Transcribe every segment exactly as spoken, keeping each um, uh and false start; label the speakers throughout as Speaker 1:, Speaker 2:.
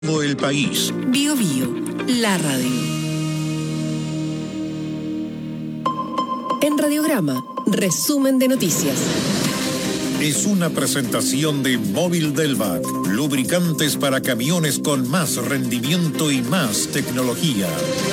Speaker 1: El país.
Speaker 2: Bio Bio, la radio. En Radiograma, resumen de noticias.
Speaker 1: Es una presentación de Móvil Delvac, lubricantes para camiones con más rendimiento y más tecnología.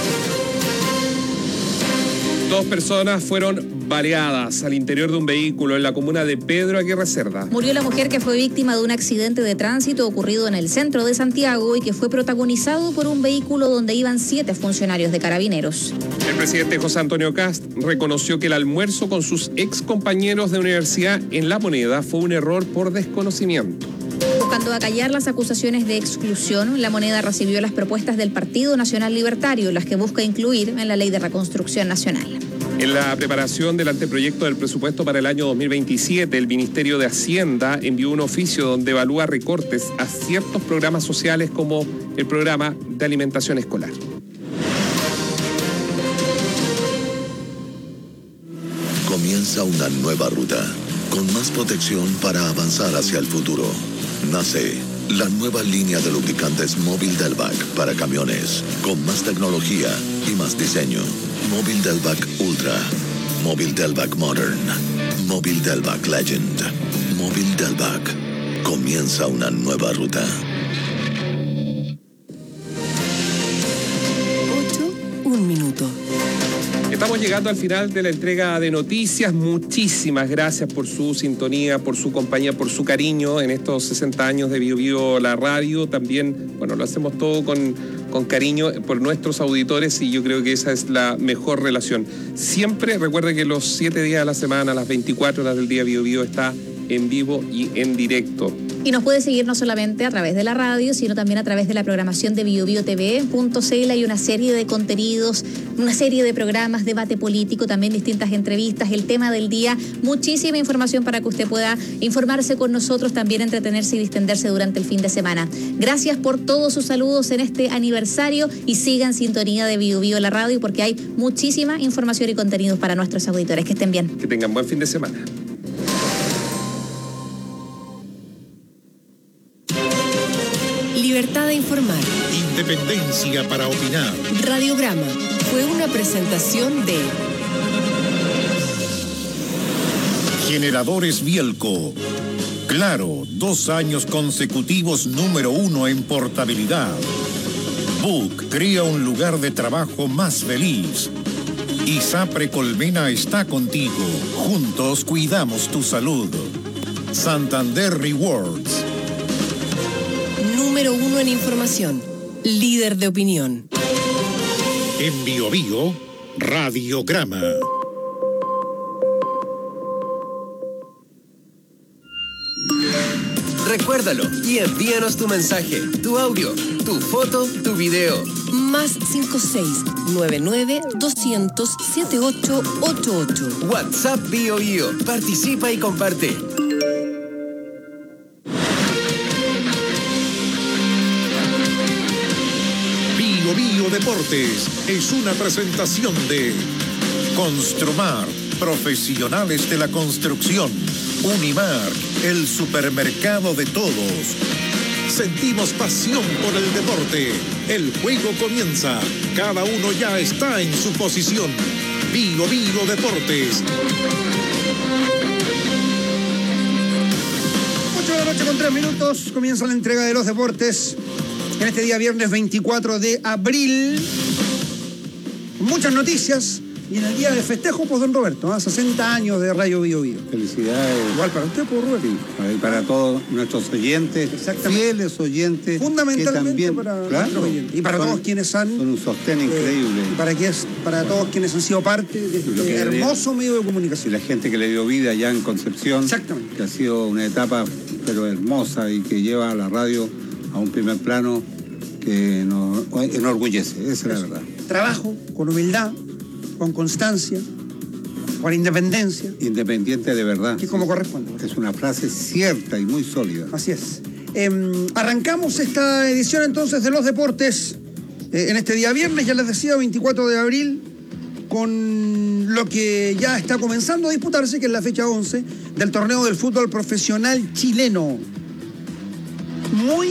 Speaker 3: Dos personas fueron baleadas al interior de un vehículo en la comuna de Pedro Aguirre Cerda.
Speaker 4: Murió la mujer que fue víctima de un accidente de tránsito ocurrido en el centro de Santiago y que fue protagonizado por un vehículo donde iban siete funcionarios de Carabineros.
Speaker 3: El presidente José Antonio Kast reconoció que el almuerzo con sus ex compañeros de universidad en La Moneda fue un error por desconocimiento.
Speaker 4: Buscando acallar las acusaciones de exclusión, La Moneda recibió las propuestas del Partido Nacional Libertario, las que busca incluir en la Ley de Reconstrucción Nacional.
Speaker 3: En la preparación del anteproyecto del presupuesto para el año dos mil veintisiete, el Ministerio de Hacienda envió un oficio donde evalúa recortes a ciertos programas sociales como el programa de alimentación escolar.
Speaker 5: Comienza una nueva ruta, con más protección para avanzar hacia el futuro. Nace la nueva línea de lubricantes Móvil Delvac para camiones, con más tecnología y más diseño. Móvil Delvac Ultra, Móvil Delvac Modern, Móvil Delvac Legend, Móvil Delvac. Comienza una nueva ruta.
Speaker 2: Ocho, un minuto.
Speaker 3: Estamos llegando al final de la entrega de noticias. Muchísimas gracias por su sintonía, por su compañía, por su cariño en estos sesenta años de Bio Bio la radio. También, bueno, lo hacemos todo con, con cariño por nuestros auditores y yo creo que esa es la mejor relación. Siempre recuerde que los siete días de la semana, las veinticuatro horas del día, Bio Bio está en vivo y en directo.
Speaker 4: Y nos puede seguir no solamente a través de la radio, sino también a través de la programación de bio bio t v punto c l. Hay una serie de contenidos, una serie de programas, debate político, también distintas entrevistas, el tema del día, muchísima información para que usted pueda informarse con nosotros, también entretenerse y distenderse durante el fin de semana. Gracias por todos sus saludos en este aniversario y sigan sintonía de Bio Bio la radio porque hay muchísima información y contenidos para nuestros auditores. Que estén bien.
Speaker 3: Que tengan buen fin de semana.
Speaker 2: Libertad de informar.
Speaker 1: Independencia para opinar.
Speaker 2: Radiograma fue una presentación de
Speaker 1: Generadores Bielco. Claro, dos años consecutivos número uno en portabilidad. Book crea un lugar de trabajo más feliz. ISAPRE Colmena está contigo. Juntos cuidamos tu salud. Santander Rewards.
Speaker 2: número uno en información, líder de opinión.
Speaker 1: En Bio Bio, Radiograma.
Speaker 6: Recuérdalo y envíanos tu mensaje, tu audio, tu foto, tu video.
Speaker 2: Más cinco seis nueve nueve dos cero cero siete ocho ocho ocho.
Speaker 6: WhatsApp Bio Bio. Participa y comparte.
Speaker 1: Bio Bio Deportes es una presentación de Construmar, profesionales de la construcción. Unimar, el supermercado de todos. Sentimos pasión por el deporte. El juego comienza. Cada uno ya está en su posición. Bio Bio Deportes.
Speaker 7: ocho de la noche con tres minutos. Comienza la entrega de los deportes. En este día viernes veinticuatro de abril. Muchas noticias. Y en el día de festejo, pues, don Roberto, ¿eh? sesenta años de Radio Bio Bio.
Speaker 8: Felicidades.
Speaker 7: Igual para usted, pues, Roberto.
Speaker 8: Sí, para, para todos nuestros oyentes, fieles oyentes.
Speaker 7: Fundamentalmente
Speaker 8: que también,
Speaker 7: para
Speaker 8: claro,
Speaker 7: nuestros oyentes. Y para
Speaker 8: son,
Speaker 7: todos quienes han...
Speaker 8: Son un sostén
Speaker 7: eh,
Speaker 8: increíble.
Speaker 7: Y para, que es, para todos quienes han sido parte de este
Speaker 8: Lo que
Speaker 7: hermoso
Speaker 8: le,
Speaker 7: medio de
Speaker 8: y
Speaker 7: comunicación.
Speaker 8: la gente que le dio vida allá en Concepción.
Speaker 7: Exactamente.
Speaker 8: Que ha sido una etapa, pero hermosa, y que lleva a la radio a un primer plano que nos enorgullece. Esa es la verdad.
Speaker 7: Trabajo, con humildad, con constancia, con independencia.
Speaker 8: Independiente de verdad.
Speaker 7: Que como corresponde.
Speaker 8: Es una frase cierta y muy sólida.
Speaker 7: Así es. Eh, arrancamos esta edición entonces de los deportes eh, en este día viernes, ya les decía, veinticuatro de abril, con lo que ya está comenzando a disputarse, que es la fecha once del torneo del fútbol profesional chileno. Muy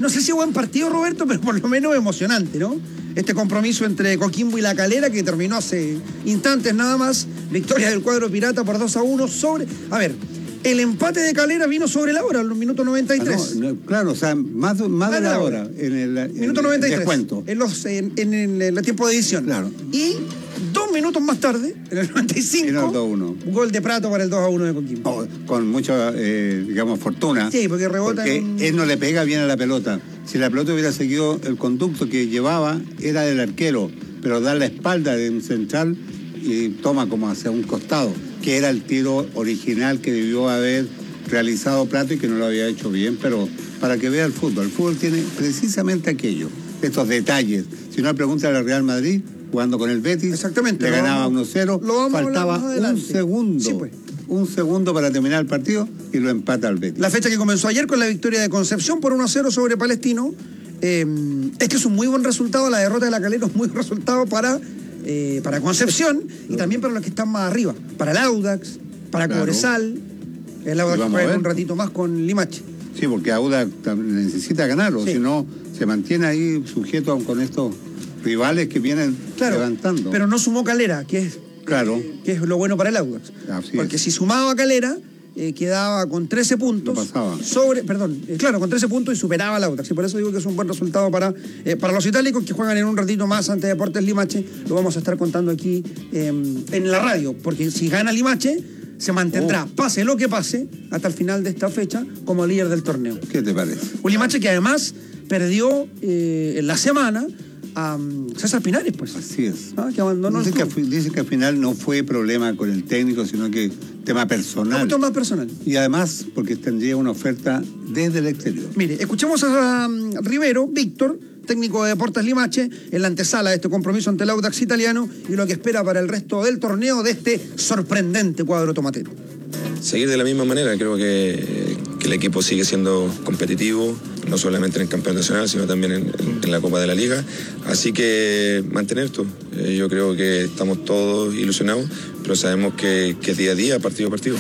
Speaker 7: no sé si buen partido, Roberto, pero por lo menos emocionante, ¿no? Este compromiso entre Coquimbo y La Calera, que terminó hace instantes nada más. Victoria del cuadro pirata por dos a uno sobre... A ver, el empate de Calera vino sobre la hora, en los minutos noventa y tres.
Speaker 8: Ah, no, no, claro, o sea, más, más de la hora. En el, en
Speaker 7: Minuto
Speaker 8: el
Speaker 7: noventa y tres.
Speaker 8: Descuento.
Speaker 7: En, los, en, en el, el tiempo de edición.
Speaker 8: Claro.
Speaker 7: Y dos minutos más tarde, en el noventa y cinco,
Speaker 8: Era el dos a uno.
Speaker 7: un gol de Prato para el dos a uno de Coquimbo.
Speaker 8: Oh, con mucha, eh, digamos, fortuna.
Speaker 7: Sí, porque rebota
Speaker 8: porque
Speaker 7: en un...
Speaker 8: él no le pega bien a la pelota. Si la pelota hubiera seguido el conducto que llevaba, era del arquero, pero da la espalda de un central y toma como hacia un costado, que era el tiro original que debió haber realizado Prato y que no lo había hecho bien, pero para que vea el fútbol. El fútbol tiene precisamente aquello, estos detalles. Si no, pregunta al Real Madrid, jugando con el Betis,
Speaker 7: exactamente,
Speaker 8: le ganaba
Speaker 7: vamos,
Speaker 8: uno cero, faltaba un segundo.
Speaker 7: Sí, pues.
Speaker 8: Un segundo para terminar el partido y lo empata el Betis.
Speaker 7: La fecha que comenzó ayer con la victoria de Concepción por uno a cero sobre Palestino. Eh, este es un muy buen resultado, la derrota de La Calera es un muy buen resultado para, eh, para Concepción y también para los que están más arriba, para el Audax, para
Speaker 8: Claro.
Speaker 7: Cobresal. El Audax
Speaker 8: Vamos
Speaker 7: juega
Speaker 8: a ver.
Speaker 7: un ratito más con Limache.
Speaker 8: Sí, porque Audax necesita ganarlo,
Speaker 7: Sí.
Speaker 8: si no se mantiene ahí sujeto con estos rivales que vienen
Speaker 7: Claro,
Speaker 8: levantando.
Speaker 7: pero no sumó Calera, que es,
Speaker 8: Claro.
Speaker 7: que es lo bueno para el Audax.
Speaker 8: Así
Speaker 7: Porque
Speaker 8: es.
Speaker 7: si sumaba a Calera, eh, quedaba con trece puntos.
Speaker 8: Lo pasaba.
Speaker 7: Sobre, perdón, eh, claro, con trece puntos y superaba al Audax. Y por eso digo que es un buen resultado para, eh, para los itálicos que juegan en un ratito más ante Deportes Limache. Lo vamos a estar contando aquí eh, en la radio. Porque si gana Limache, se mantendrá,
Speaker 8: Oh.
Speaker 7: pase lo que pase, hasta el final de esta fecha como líder del torneo.
Speaker 8: ¿Qué te parece?
Speaker 7: Un Limache que además perdió eh, en la semana a um, César Pinares, pues.
Speaker 8: Así es.
Speaker 7: Ah, que abandonó el
Speaker 8: Dicen que,
Speaker 7: club.
Speaker 8: fu- dicen que al final no fue problema con el técnico, sino que tema personal.
Speaker 7: Un poquito más personal.
Speaker 8: Y además porque tendría una oferta desde el exterior.
Speaker 7: Mire, escuchemos a um, Rivero, Víctor, técnico de Deportes Limache, en la antesala de este compromiso ante el Audax italiano y lo que espera para el resto del torneo de este sorprendente cuadro tomatero.
Speaker 9: Seguir de la misma manera, creo que, que el equipo sigue siendo competitivo, no solamente en el campeonato nacional, sino también en, en, en la Copa de la Liga. Así que mantener esto. Eh, yo creo que estamos todos ilusionados, pero sabemos que, que es día a día, partido a partido.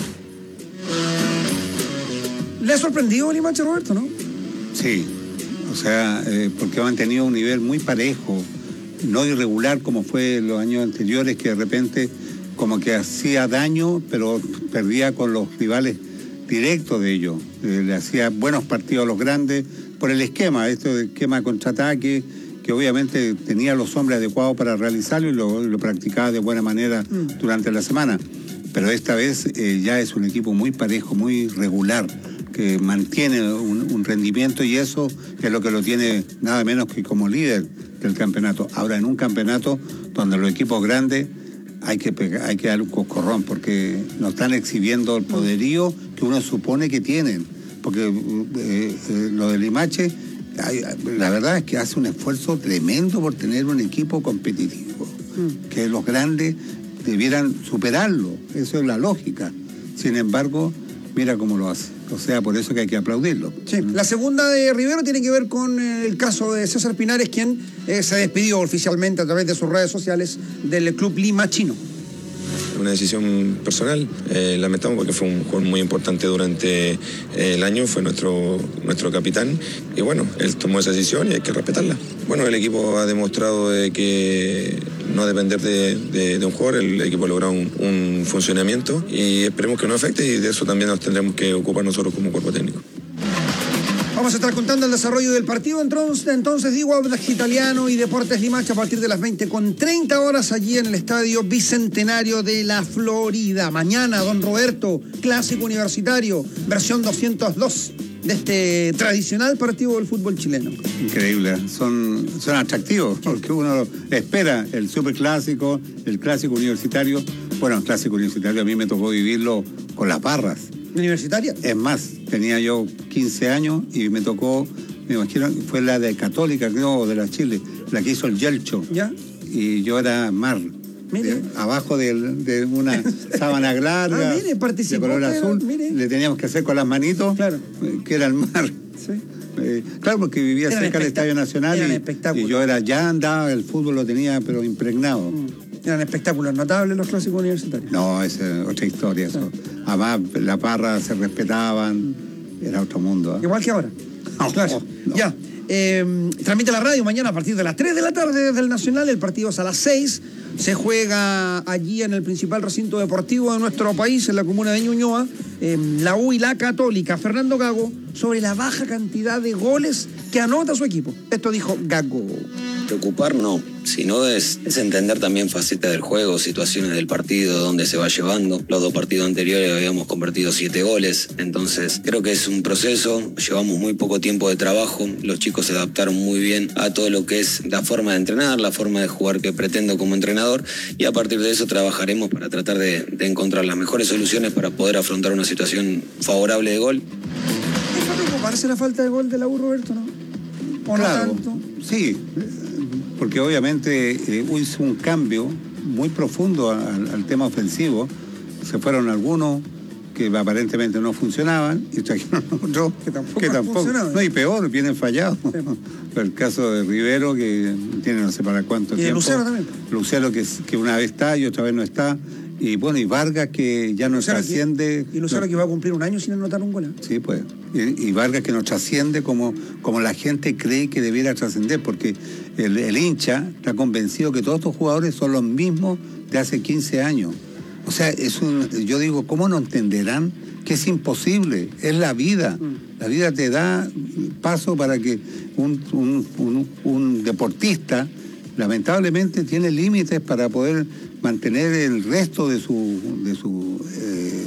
Speaker 7: ¿Le ha sorprendido el Limache, Roberto, no?
Speaker 8: Sí, o sea, eh, porque han tenido un nivel muy parejo, no irregular como fue en los años anteriores, que de repente como que hacía daño, pero perdía con los rivales directos de ellos. Eh, le hacía buenos partidos a los grandes por el esquema, este esquema de contraataque, que obviamente tenía los hombres adecuados para realizarlo y lo, lo practicaba de buena manera mm. durante la semana. Pero esta vez eh, ya es un equipo muy parejo, muy regular, que mantiene un, un rendimiento y eso es lo que lo tiene nada menos que como líder del campeonato. Ahora, en un campeonato donde los equipos grandes hay que pegar, hay que dar un coscorrón porque no están exhibiendo el poderío que uno supone que tienen. Porque eh, eh, lo del Limache, hay, la verdad es que hace un esfuerzo tremendo por tener un equipo competitivo, mm. que los grandes debieran superarlo. Eso es la lógica. Sin embargo, mira cómo lo hace. O sea, por eso que hay que aplaudirlo.
Speaker 7: Sí. La segunda de Rivero tiene que ver con el caso de César Pinares, quien eh, se despidió oficialmente a través de sus redes sociales del club limachino.
Speaker 9: Una decisión personal, eh, lamentamos porque fue un jugador muy importante durante eh, el año, fue nuestro, nuestro capitán y bueno, él tomó esa decisión y hay que respetarla. Bueno, el equipo ha demostrado de que no depender de, de, de un jugador, el equipo ha logrado un, un funcionamiento y esperemos que no afecte y de eso también nos tendremos que ocupar nosotros como cuerpo técnico.
Speaker 7: Vamos a estar contando el desarrollo del partido, entonces, entonces digo, Audax Italiano y Deportes Limache a partir de las veinte con treinta horas allí en el Estadio Bicentenario de la Florida. Mañana, don Roberto, clásico universitario, versión doscientos dos de este tradicional partido del fútbol chileno.
Speaker 8: Increíble, son, son atractivos, porque uno espera el superclásico, el clásico universitario. Bueno, el clásico universitario a mí me tocó vivirlo con las barras.
Speaker 7: ¿Universitaria?
Speaker 8: Es más, tenía yo quince años y me tocó, me imagino, fue la de Católica, creo, de la Chile, la que hizo el Yelcho.
Speaker 7: ¿Ya?
Speaker 8: Y yo era mar, de, abajo de, de una sábana larga,
Speaker 7: ah, mire, participó,
Speaker 8: de color azul,
Speaker 7: mire.
Speaker 8: Le teníamos que hacer con las manitos,
Speaker 7: claro.
Speaker 8: que era el mar.
Speaker 7: Sí.
Speaker 8: Eh, claro, porque vivía
Speaker 7: eran
Speaker 8: cerca del Estadio Nacional y, y yo era, ya andaba, el fútbol lo tenía, pero impregnado.
Speaker 7: Mm. Eran espectáculos notables los clásicos universitarios.
Speaker 8: No, esa es otra historia. Eso. Además, las barras se respetaban, era otro mundo. ¿eh?
Speaker 7: Igual que ahora.
Speaker 8: No,
Speaker 7: claro.
Speaker 8: no.
Speaker 7: Ya. Eh, transmite la radio mañana a partir de las tres de la tarde desde el Nacional. El partido es a las seis. Se juega allí en el principal recinto deportivo de nuestro país, en la comuna de Ñuñoa, eh, la U y la Católica. Fernando Gago, sobre la baja cantidad de goles que anota su equipo. Esto dijo Gago.
Speaker 10: Preocupar no, sino es, es entender también facetas del juego, situaciones del partido, dónde se va llevando. Los dos partidos anteriores habíamos convertido siete goles, entonces creo que es un proceso, llevamos muy poco tiempo de trabajo, los chicos se adaptaron muy bien a todo lo que es la forma de entrenar, la forma de jugar que pretendo como entrenador, y a partir de eso trabajaremos para tratar de, de encontrar las mejores soluciones para poder afrontar una situación favorable de gol.
Speaker 7: ¿Es para preocuparse la falta de gol de la U, Roberto, no? ¿O
Speaker 8: claro,
Speaker 7: no tanto?
Speaker 8: Sí, porque obviamente eh, hizo un cambio muy profundo al, al tema ofensivo. Se fueron algunos que aparentemente no funcionaban y trajeron otros
Speaker 7: que tampoco,
Speaker 8: que tampoco no, y peor, vienen fallados. Sí. El caso de Rivero, que tiene no sé para cuánto
Speaker 7: y
Speaker 8: tiempo.
Speaker 7: Y Lucero también.
Speaker 8: Lucero, que, que una vez está y otra vez no está. Y bueno, y Vargas, que ya no trasciende.
Speaker 7: Y Lucero, no, que va a cumplir un año sin anotar un gol.
Speaker 8: Sí, pues. Y, y Vargas, que no trasciende como, como la gente cree que debiera trascender, porque el, el hincha está convencido que todos estos jugadores son los mismos de hace quince años. O sea, es un, yo digo, ¿cómo no entenderán que es imposible? Es la vida. Mm. La vida te da paso para que un, un, un, un deportista, lamentablemente, tiene límites para poder mantener el resto de su, de su eh,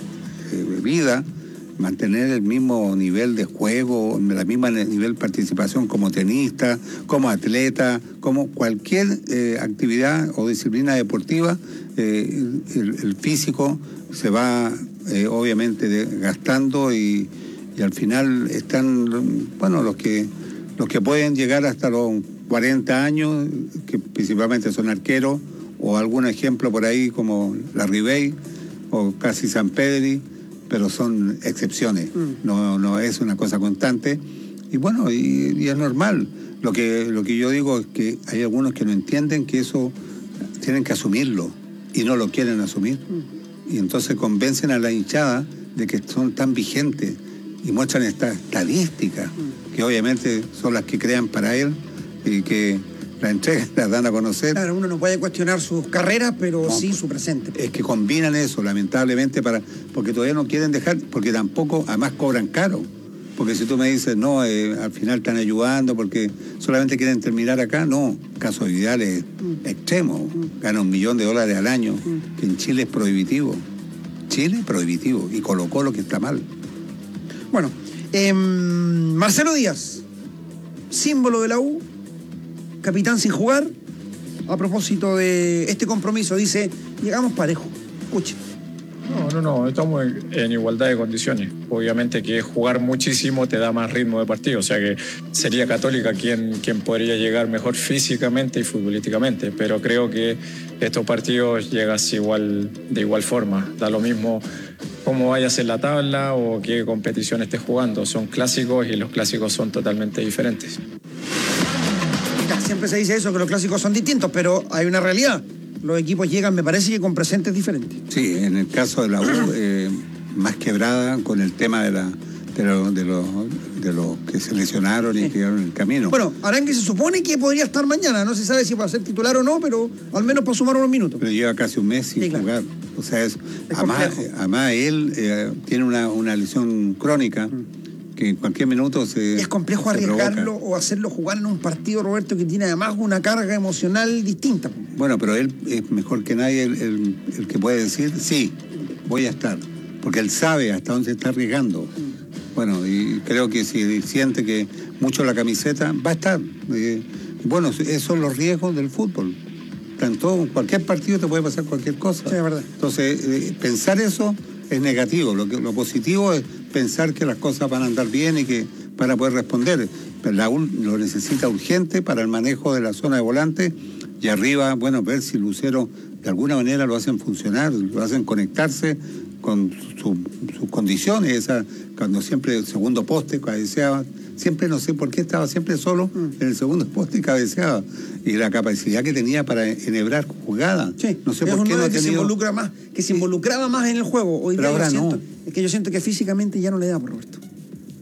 Speaker 8: eh, vida, mantener el mismo nivel de juego, la misma nivel de participación como tenista, como atleta, como cualquier eh, actividad o disciplina deportiva. Eh, el, el físico se va eh, obviamente de, gastando y, y al final están, bueno, los que los que pueden llegar hasta los cuarenta años, que principalmente son arqueros, o algún ejemplo por ahí como la Ribey o casi San Pedri, pero son excepciones, mm. no, no es una cosa constante. Y bueno, y, y es normal. Lo que, lo que yo digo es que hay algunos que no entienden que eso tienen que asumirlo y no lo quieren asumir. Mm. Y entonces convencen a la hinchada de que son tan vigentes y muestran estas estadísticas, mm. que obviamente son las que crean para él y que la entrega las dan a conocer.
Speaker 7: Claro, uno no puede cuestionar sus carreras, pero
Speaker 8: no,
Speaker 7: sí su presente.
Speaker 8: Es que combinan eso, lamentablemente, para porque todavía no quieren dejar, porque tampoco, además cobran caro. Porque si tú me dices, no, eh, al final están ayudando porque solamente quieren terminar acá, no. Caso Vidal es mm. extremo, mm. gana un millón de dólares al año, mm. que en Chile es prohibitivo. Chile es prohibitivo y colocó lo que está mal.
Speaker 7: Bueno, eh, Marcelo Díaz, símbolo de la U, capitán sin jugar, a propósito de este compromiso, dice, llegamos parejo. Escuche.
Speaker 11: No, no, no, estamos en, en igualdad de condiciones. Obviamente que jugar muchísimo te da más ritmo de partido, o sea que sería Católica quien, quien podría llegar mejor físicamente y futbolísticamente, pero creo que estos partidos llegas igual, de igual forma. Da lo mismo cómo vayas en la tabla o qué competición estés jugando. Son clásicos y los clásicos son totalmente diferentes.
Speaker 7: Siempre se dice eso, que los clásicos son distintos, pero hay una realidad. Los equipos llegan, me parece que con presentes diferentes.
Speaker 8: Sí, en el caso de la U, eh, más quebrada con el tema de la de los de los de los que se lesionaron y sí. quedaron en el camino.
Speaker 7: Bueno, Arangue se supone que podría estar mañana, no se sabe si va a ser titular o no, pero al menos para sumar unos minutos.
Speaker 8: Pero lleva casi un mes sin sí, claro. jugar. O sea, es, es además, además él eh, tiene una, una lesión crónica. Mm. que en cualquier minuto se
Speaker 7: es complejo se arriesgarlo provoca. O hacerlo jugar en un partido, Roberto, que tiene además una carga emocional distinta.
Speaker 8: Bueno, pero él es mejor que nadie el, el, el que puede decir, sí, voy a estar, porque él sabe hasta dónde se está arriesgando. Mm. Bueno, y creo que si siente que mucho la camiseta, va a estar. Eh, bueno, esos son los riesgos del fútbol. Tanto en cualquier partido te puede pasar cualquier cosa.
Speaker 7: Sí, es verdad.
Speaker 8: Entonces, eh, pensar eso es negativo. Lo, que, lo positivo es pensar que las cosas van a andar bien y que van a poder responder. Pero la U lo necesita urgente para el manejo de la zona de volante y arriba, bueno, ver si Lucero de alguna manera lo hacen funcionar, lo hacen conectarse con sus su condiciones, esa, cuando siempre el segundo poste cabeceaba, siempre no sé por qué estaba siempre solo mm. en el segundo poste y cabeceaba, y la capacidad que tenía para enhebrar jugadas.
Speaker 7: Sí,
Speaker 8: no sé
Speaker 7: es
Speaker 8: por
Speaker 7: un
Speaker 8: qué no ha
Speaker 7: que
Speaker 8: tenido...
Speaker 7: se involucra más, que se involucraba más en el juego. Hoy
Speaker 8: Pero ahora
Speaker 7: siento,
Speaker 8: no.
Speaker 7: Es que yo siento que físicamente ya no le da, por Roberto.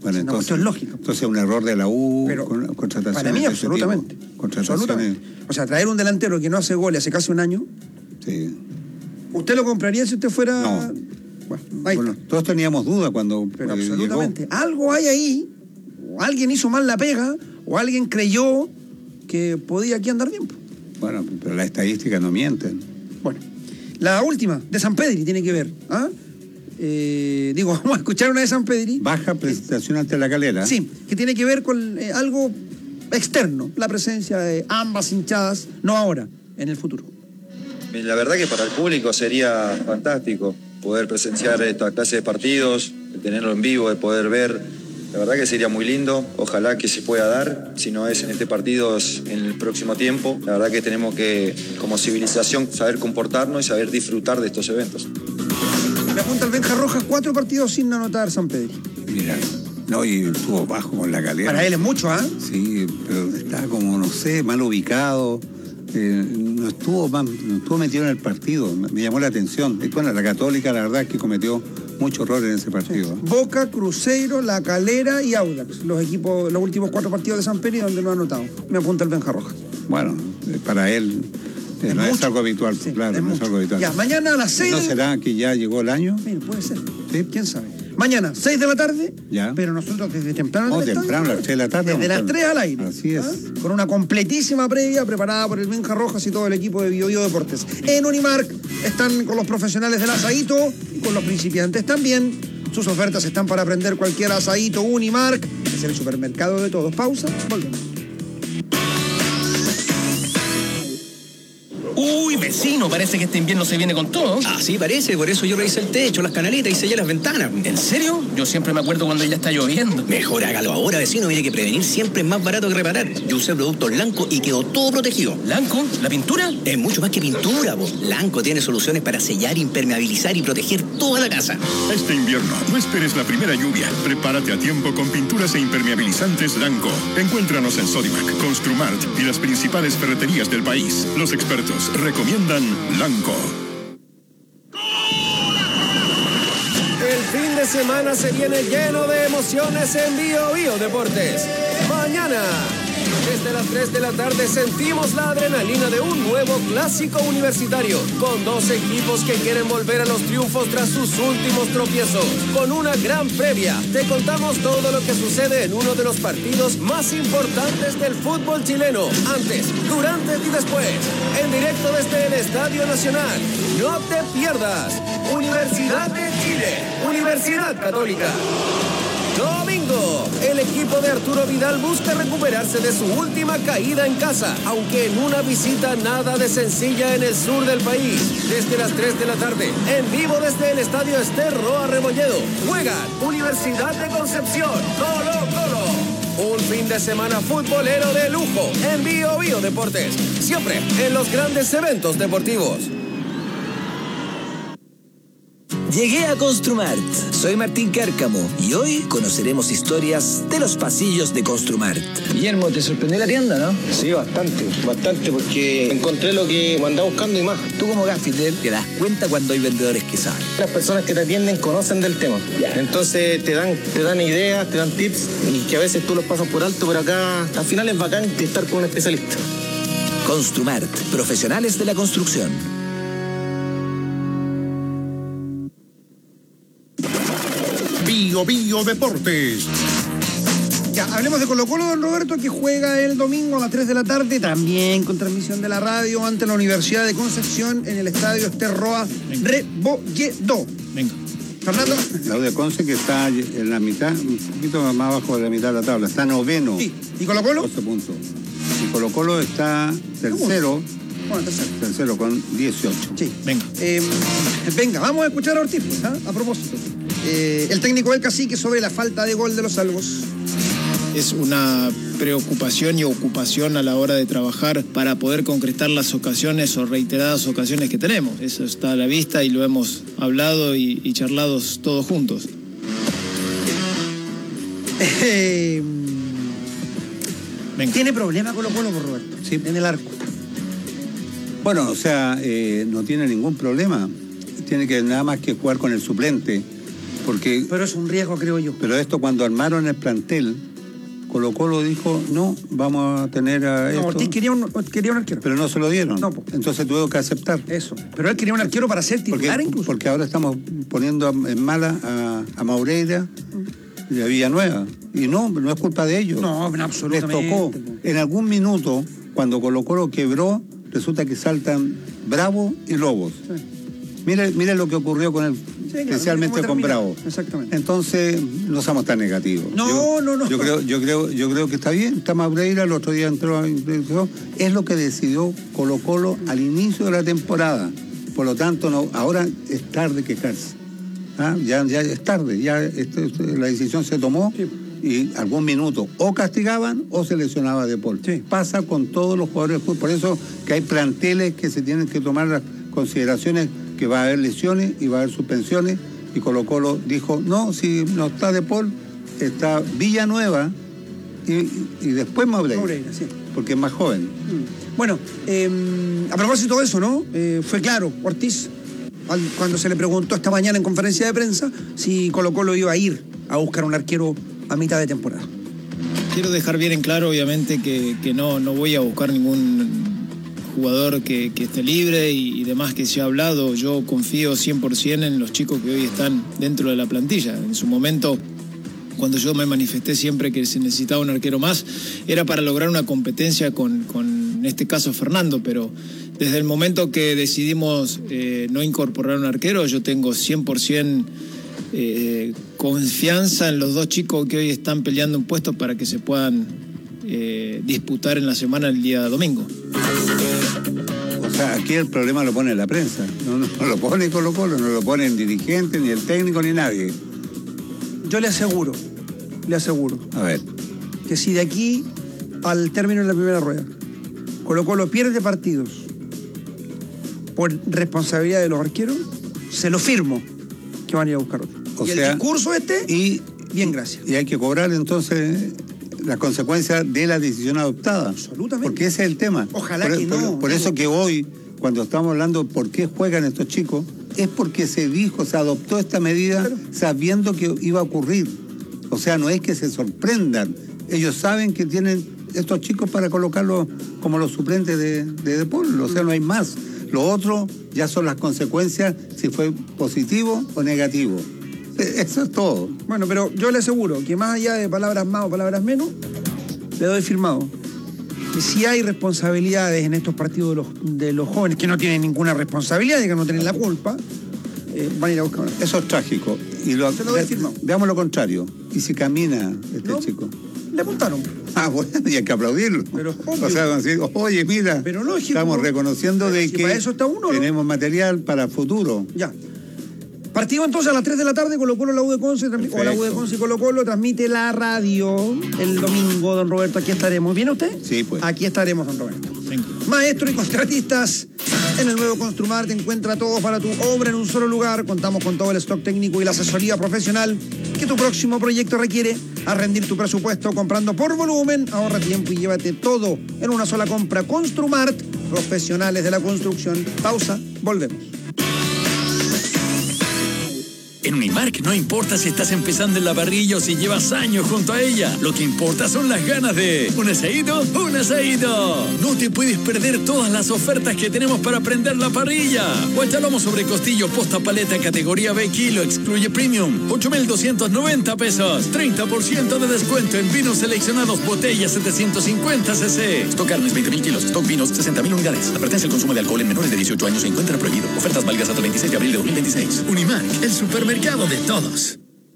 Speaker 8: Bueno,
Speaker 7: es una
Speaker 8: entonces,
Speaker 7: cuestión lógica.
Speaker 8: Entonces un error de la U,
Speaker 7: Pero
Speaker 8: con, contrataciones
Speaker 7: para mí
Speaker 8: de ese
Speaker 7: absolutamente.
Speaker 8: tipo. Contrataciones.
Speaker 7: Absolutamente. O sea, traer un delantero que no hace goles hace casi un año.
Speaker 8: Sí.
Speaker 7: ¿Usted lo compraría si usted fuera...?
Speaker 8: No.
Speaker 7: Bueno, ahí
Speaker 8: Bueno,
Speaker 7: está.
Speaker 8: todos teníamos dudas cuando
Speaker 7: Pero
Speaker 8: eh,
Speaker 7: absolutamente.
Speaker 8: llegó.
Speaker 7: Algo hay ahí, o alguien hizo mal la pega, o alguien creyó que podía aquí andar bien.
Speaker 8: Bueno, pero las estadísticas no mienten.
Speaker 7: Bueno, la última, de San Pedri, tiene que ver. ¿ah? Eh, digo, vamos a escuchar una de San Pedri.
Speaker 8: Baja presentación ante la Calera.
Speaker 7: Sí, que tiene que ver con eh, algo externo, la presencia de ambas hinchadas, no ahora, en el futuro.
Speaker 12: La verdad que para el público sería fantástico poder presenciar esta clase de partidos, de tenerlo en vivo, de poder ver. La verdad que sería muy lindo, ojalá que se pueda dar, si no es en este partido, es en el próximo tiempo. La verdad que tenemos que, como civilización, saber comportarnos y saber disfrutar de estos eventos.
Speaker 7: Me apunta el Benja Rojas, cuatro partidos sin anotar San Pedri.
Speaker 8: Mira, no, y estuvo bajo con la Calera.
Speaker 7: Para él es mucho, ¿ah? ¿eh?
Speaker 8: Sí, pero está como, no sé, mal ubicado. Eh, no estuvo más, no estuvo metido en el partido, me, me llamó la atención. Y bueno, la Católica, la verdad es que cometió muchos errores en ese partido.
Speaker 7: Sí. Boca, Cruzeiro, La Calera y Audax, los equipos, los últimos cuatro partidos de San Pedri donde no ha anotado. Me apunta el Benja Rojas.
Speaker 8: Bueno, eh, para él eh,
Speaker 7: es
Speaker 8: no
Speaker 7: mucho.
Speaker 8: es algo habitual,
Speaker 7: Sí,
Speaker 8: claro,
Speaker 7: es
Speaker 8: no
Speaker 7: mucho.
Speaker 8: es algo habitual.
Speaker 7: Ya, mañana a las seis.
Speaker 8: ¿No
Speaker 7: de...
Speaker 8: será que ya llegó el año?
Speaker 7: Mira, puede ser.
Speaker 8: Sí.
Speaker 7: ¿Quién sabe? Mañana, seis de la tarde,
Speaker 8: ya.
Speaker 7: Pero nosotros desde temprano.
Speaker 8: Oh, temprano, a las tres de la tarde.
Speaker 7: Desde las tres al aire.
Speaker 8: Así es.
Speaker 7: ¿Ah? Con una completísima previa preparada por el Benja Rojas y todo el equipo de Bio Bio Deportes. En Unimark están con los profesionales del asadito y con los principiantes también. Sus ofertas están para aprender cualquier asadito. Unimark es el supermercado de todos. Pausa, volvemos.
Speaker 13: Uy, vecino, parece que este invierno se viene con todo.
Speaker 14: Ah, sí, parece, por eso yo revisé el techo, las canaletas y sellé las ventanas.
Speaker 13: ¿En serio? Yo siempre me acuerdo cuando ya está lloviendo.
Speaker 14: Mejor hágalo ahora, vecino, mire que prevenir siempre es más barato que reparar. Yo usé productos Lanco y quedó todo protegido.
Speaker 13: ¿Lanco? ¿La pintura?
Speaker 14: Es mucho más que pintura, vos. Lanco tiene soluciones para sellar, impermeabilizar y proteger toda la casa.
Speaker 15: Este invierno, no esperes la primera lluvia. Prepárate a tiempo con pinturas e impermeabilizantes Lanco. Encuéntranos en Sodimac, Construmart y las principales ferreterías del país. Los expertos recomiendan Lanco.
Speaker 6: El fin de semana se viene lleno de emociones en Bio Bio Deportes. Mañana, desde las tres de la tarde, sentimos la adrenalina de un nuevo clásico universitario, con dos equipos que quieren volver a los triunfos tras sus últimos tropiezos. Con una gran previa, te contamos todo lo que sucede en uno de los partidos más importantes del fútbol chileno, antes, durante y después, en directo desde el Estadio Nacional. No te pierdas. Universidad de Chile, Universidad Católica. Domingo, el equipo de Arturo Vidal busca recuperarse de su última caída en casa, aunque en una visita nada de sencilla en el sur del país. Desde las tres de la tarde, en vivo desde el Estadio Ester Roa Rebolledo, juegan Universidad de Concepción, Colo Colo. Un fin de semana futbolero de lujo en Bio Bio Deportes, siempre en los grandes eventos deportivos.
Speaker 16: Llegué a Construmart. Soy Martín Cárcamo y hoy conoceremos historias de los pasillos de Construmart.
Speaker 17: Guillermo, ¿te sorprendió la tienda, no?
Speaker 18: Sí, bastante, bastante, porque encontré lo que me andaba buscando y más.
Speaker 16: Tú como gaffiter te das cuenta cuando hay vendedores que saben.
Speaker 18: Las personas que te atienden conocen del tema. Yeah. Entonces te dan, te dan ideas, te dan tips y que a veces tú los pasas por alto, pero acá al final es bacán estar con un especialista.
Speaker 16: Construmart, profesionales de la construcción.
Speaker 1: Bio Bio Deportes.
Speaker 7: Ya, hablemos de Colo Colo, don Roberto, que juega el domingo a las tres de la tarde, también con transmisión de la radio, ante la Universidad de Concepción en el Estadio Ester Roa Rebolledo.
Speaker 11: Venga.
Speaker 7: Fernando.
Speaker 8: La U de Conce, que está en la mitad, un poquito más abajo de la mitad de la tabla, está noveno.
Speaker 7: Sí. ¿Y Colo Colo?
Speaker 8: doce puntos. Y Colo Colo está tercero.
Speaker 7: Bueno, tercero.
Speaker 8: Tercero con dieciocho.
Speaker 7: Sí.
Speaker 11: Venga.
Speaker 7: Eh, venga, vamos a escuchar a Ortiz, ¿eh? A propósito. Eh, el técnico del Cacique sobre la falta de gol de los Albos.
Speaker 19: Es una preocupación y ocupación a la hora de trabajar para poder concretar las ocasiones o reiteradas ocasiones que tenemos. Eso está a la vista y lo hemos hablado y, y charlado todos juntos.
Speaker 7: Eh, ¿Tiene problema Colo Colo, por Roberto?
Speaker 8: Sí.
Speaker 7: En el arco.
Speaker 8: Bueno, o sea, eh, no tiene ningún problema. Tiene que nada más que jugar con el suplente. Porque,
Speaker 7: pero es un riesgo, creo yo.
Speaker 8: Pero esto cuando armaron el plantel, Colo Colo dijo, no, vamos a tener a
Speaker 7: No,
Speaker 8: esto.
Speaker 7: Ortiz quería un, quería un arquero.
Speaker 8: Pero no se lo dieron.
Speaker 7: No, po.
Speaker 8: Entonces tuvo que aceptar.
Speaker 7: Eso. Pero él quería un arquero para ser titular
Speaker 8: porque,
Speaker 7: incluso.
Speaker 8: Porque ahora estamos poniendo en mala a, a Maureira y a Villanueva. Y no, no es culpa de ellos.
Speaker 7: No, absolutamente.
Speaker 8: Les tocó. En algún minuto, cuando Colo Colo quebró, resulta que saltan Bravo y Lobos. Sí. Mire, mire lo que ocurrió con el, sí, claro, especialmente con Bravo.
Speaker 7: Exactamente.
Speaker 8: Entonces, no somos tan negativos.
Speaker 7: No,
Speaker 8: yo,
Speaker 7: no, no.
Speaker 8: Yo creo, yo creo, yo creo que está bien. Está Maureira, el otro día entró. Es lo que decidió Colo Colo al inicio de la temporada. Por lo tanto, no, ahora es tarde quejarse. ¿Ah? Ya, ya es tarde. Ya este, este, la decisión se tomó. Sí. Y algún minuto o castigaban o se lesionaba de Paul. Sí. Pasa con todos los jugadores de fútbol. Por eso que hay planteles que se tienen que tomar las consideraciones, que va a haber lesiones y va a haber suspensiones. Y Colo Colo dijo, no, si no está de Paul, está Villanueva y, y después Maureira. Maureira, sí. Porque es más joven.
Speaker 7: Mm. Bueno, eh, a propósito de eso, ¿no? Eh, fue claro, Ortiz, al, cuando se le preguntó esta mañana en conferencia de prensa si Colo Colo iba a ir a buscar un arquero a mitad de temporada.
Speaker 19: Quiero dejar bien en claro, obviamente, que, que no, no voy a buscar ningún jugador que, que esté libre y, y demás que se ha hablado. Yo confío cien por ciento en los chicos que hoy están dentro de la plantilla. En su momento, cuando yo me manifesté siempre que se necesitaba un arquero más, era para lograr una competencia con, con en este caso, Fernando, pero desde el momento que decidimos eh, no incorporar un arquero, yo tengo cien por ciento Eh, confianza en los dos chicos que hoy están peleando un puesto para que se puedan eh, disputar en la semana el día domingo.
Speaker 8: O sea, aquí el problema lo pone la prensa, no, no, no lo pone Colo Colo, no lo pone el dirigente, ni el técnico, ni nadie.
Speaker 7: Yo le aseguro, le aseguro.
Speaker 8: A ver.
Speaker 7: Que si de aquí al término de la primera rueda Colo Colo pierde partidos por responsabilidad de los arqueros, se lo firmo que van a ir a buscar otro.
Speaker 8: O
Speaker 7: y
Speaker 8: sea,
Speaker 7: el discurso este,
Speaker 8: y,
Speaker 7: bien, gracias.
Speaker 8: Y hay que cobrar entonces las consecuencias de la decisión adoptada.
Speaker 7: Absolutamente.
Speaker 8: Porque ese es el tema.
Speaker 7: Ojalá
Speaker 8: por,
Speaker 7: que
Speaker 8: por,
Speaker 7: no.
Speaker 8: Por
Speaker 7: no.
Speaker 8: eso que hoy, cuando estamos hablando por qué juegan estos chicos, es porque se dijo, se adoptó esta medida claro. sabiendo que iba a ocurrir. O sea, no es que se sorprendan. Ellos saben que tienen estos chicos para colocarlos como los suplentes de, de De Paul. O sea, no hay más. Lo otro ya son las consecuencias, si fue positivo o negativo. Eso es todo.
Speaker 7: Bueno, pero yo le aseguro que más allá de palabras más o palabras menos, le doy firmado que si hay responsabilidades en estos partidos de los, de los jóvenes que no tienen ninguna responsabilidad y que no tienen la culpa, eh, van a ir a buscar una.
Speaker 8: Eso es trágico. Y lo,
Speaker 7: Se lo doy firmado.
Speaker 8: Veamos lo contrario. ¿Y si camina este
Speaker 7: no,
Speaker 8: chico?
Speaker 7: Le apuntaron.
Speaker 8: Ah, bueno, y hay que aplaudirlo.
Speaker 7: Pero,
Speaker 8: o sea, decir, oye, mira,
Speaker 7: pero lógico,
Speaker 8: estamos reconociendo
Speaker 7: pero
Speaker 8: de
Speaker 7: si
Speaker 8: que
Speaker 7: para eso está uno,
Speaker 8: tenemos
Speaker 7: ¿no?
Speaker 8: material para futuro.
Speaker 7: Ya. Partido entonces a las tres de la tarde, Colo Colo, la U de Conce, transmite, o la U de Conce y Colo Colo, transmite la radio el domingo, don Roberto, aquí estaremos. ¿Viene usted?
Speaker 8: Sí, pues.
Speaker 7: Aquí estaremos, don Roberto. Maestro y contratistas, en el nuevo Construmar te encuentra todo para tu obra en un solo lugar. Contamos con todo el stock técnico y la asesoría profesional que tu próximo proyecto requiere. A rendir tu presupuesto comprando por volumen, ahorra tiempo y llévate todo en una sola compra. Construmart, profesionales de la construcción. Pausa, volvemos.
Speaker 20: En Unimark no importa si estás empezando en la parrilla o si llevas años junto a ella. Lo que importa son las ganas de un asadito, un asadito. No te puedes perder todas las ofertas que tenemos para prender la parrilla. Guachalamos sobre costillo posta paleta categoría B kilo, excluye premium, ocho mil doscientos noventa pesos. treinta por ciento de descuento en vinos seleccionados, botellas setecientos cincuenta centilitros. Stock carnes veinte mil kilos, stock vinos sesenta mil unidades. Advertencia: el consumo de alcohol en menores de dieciocho años se encuentra prohibido. Ofertas válidas hasta el veintiséis de abril de dos mil veintiséis. Unimark, el supermercado mercado de todos.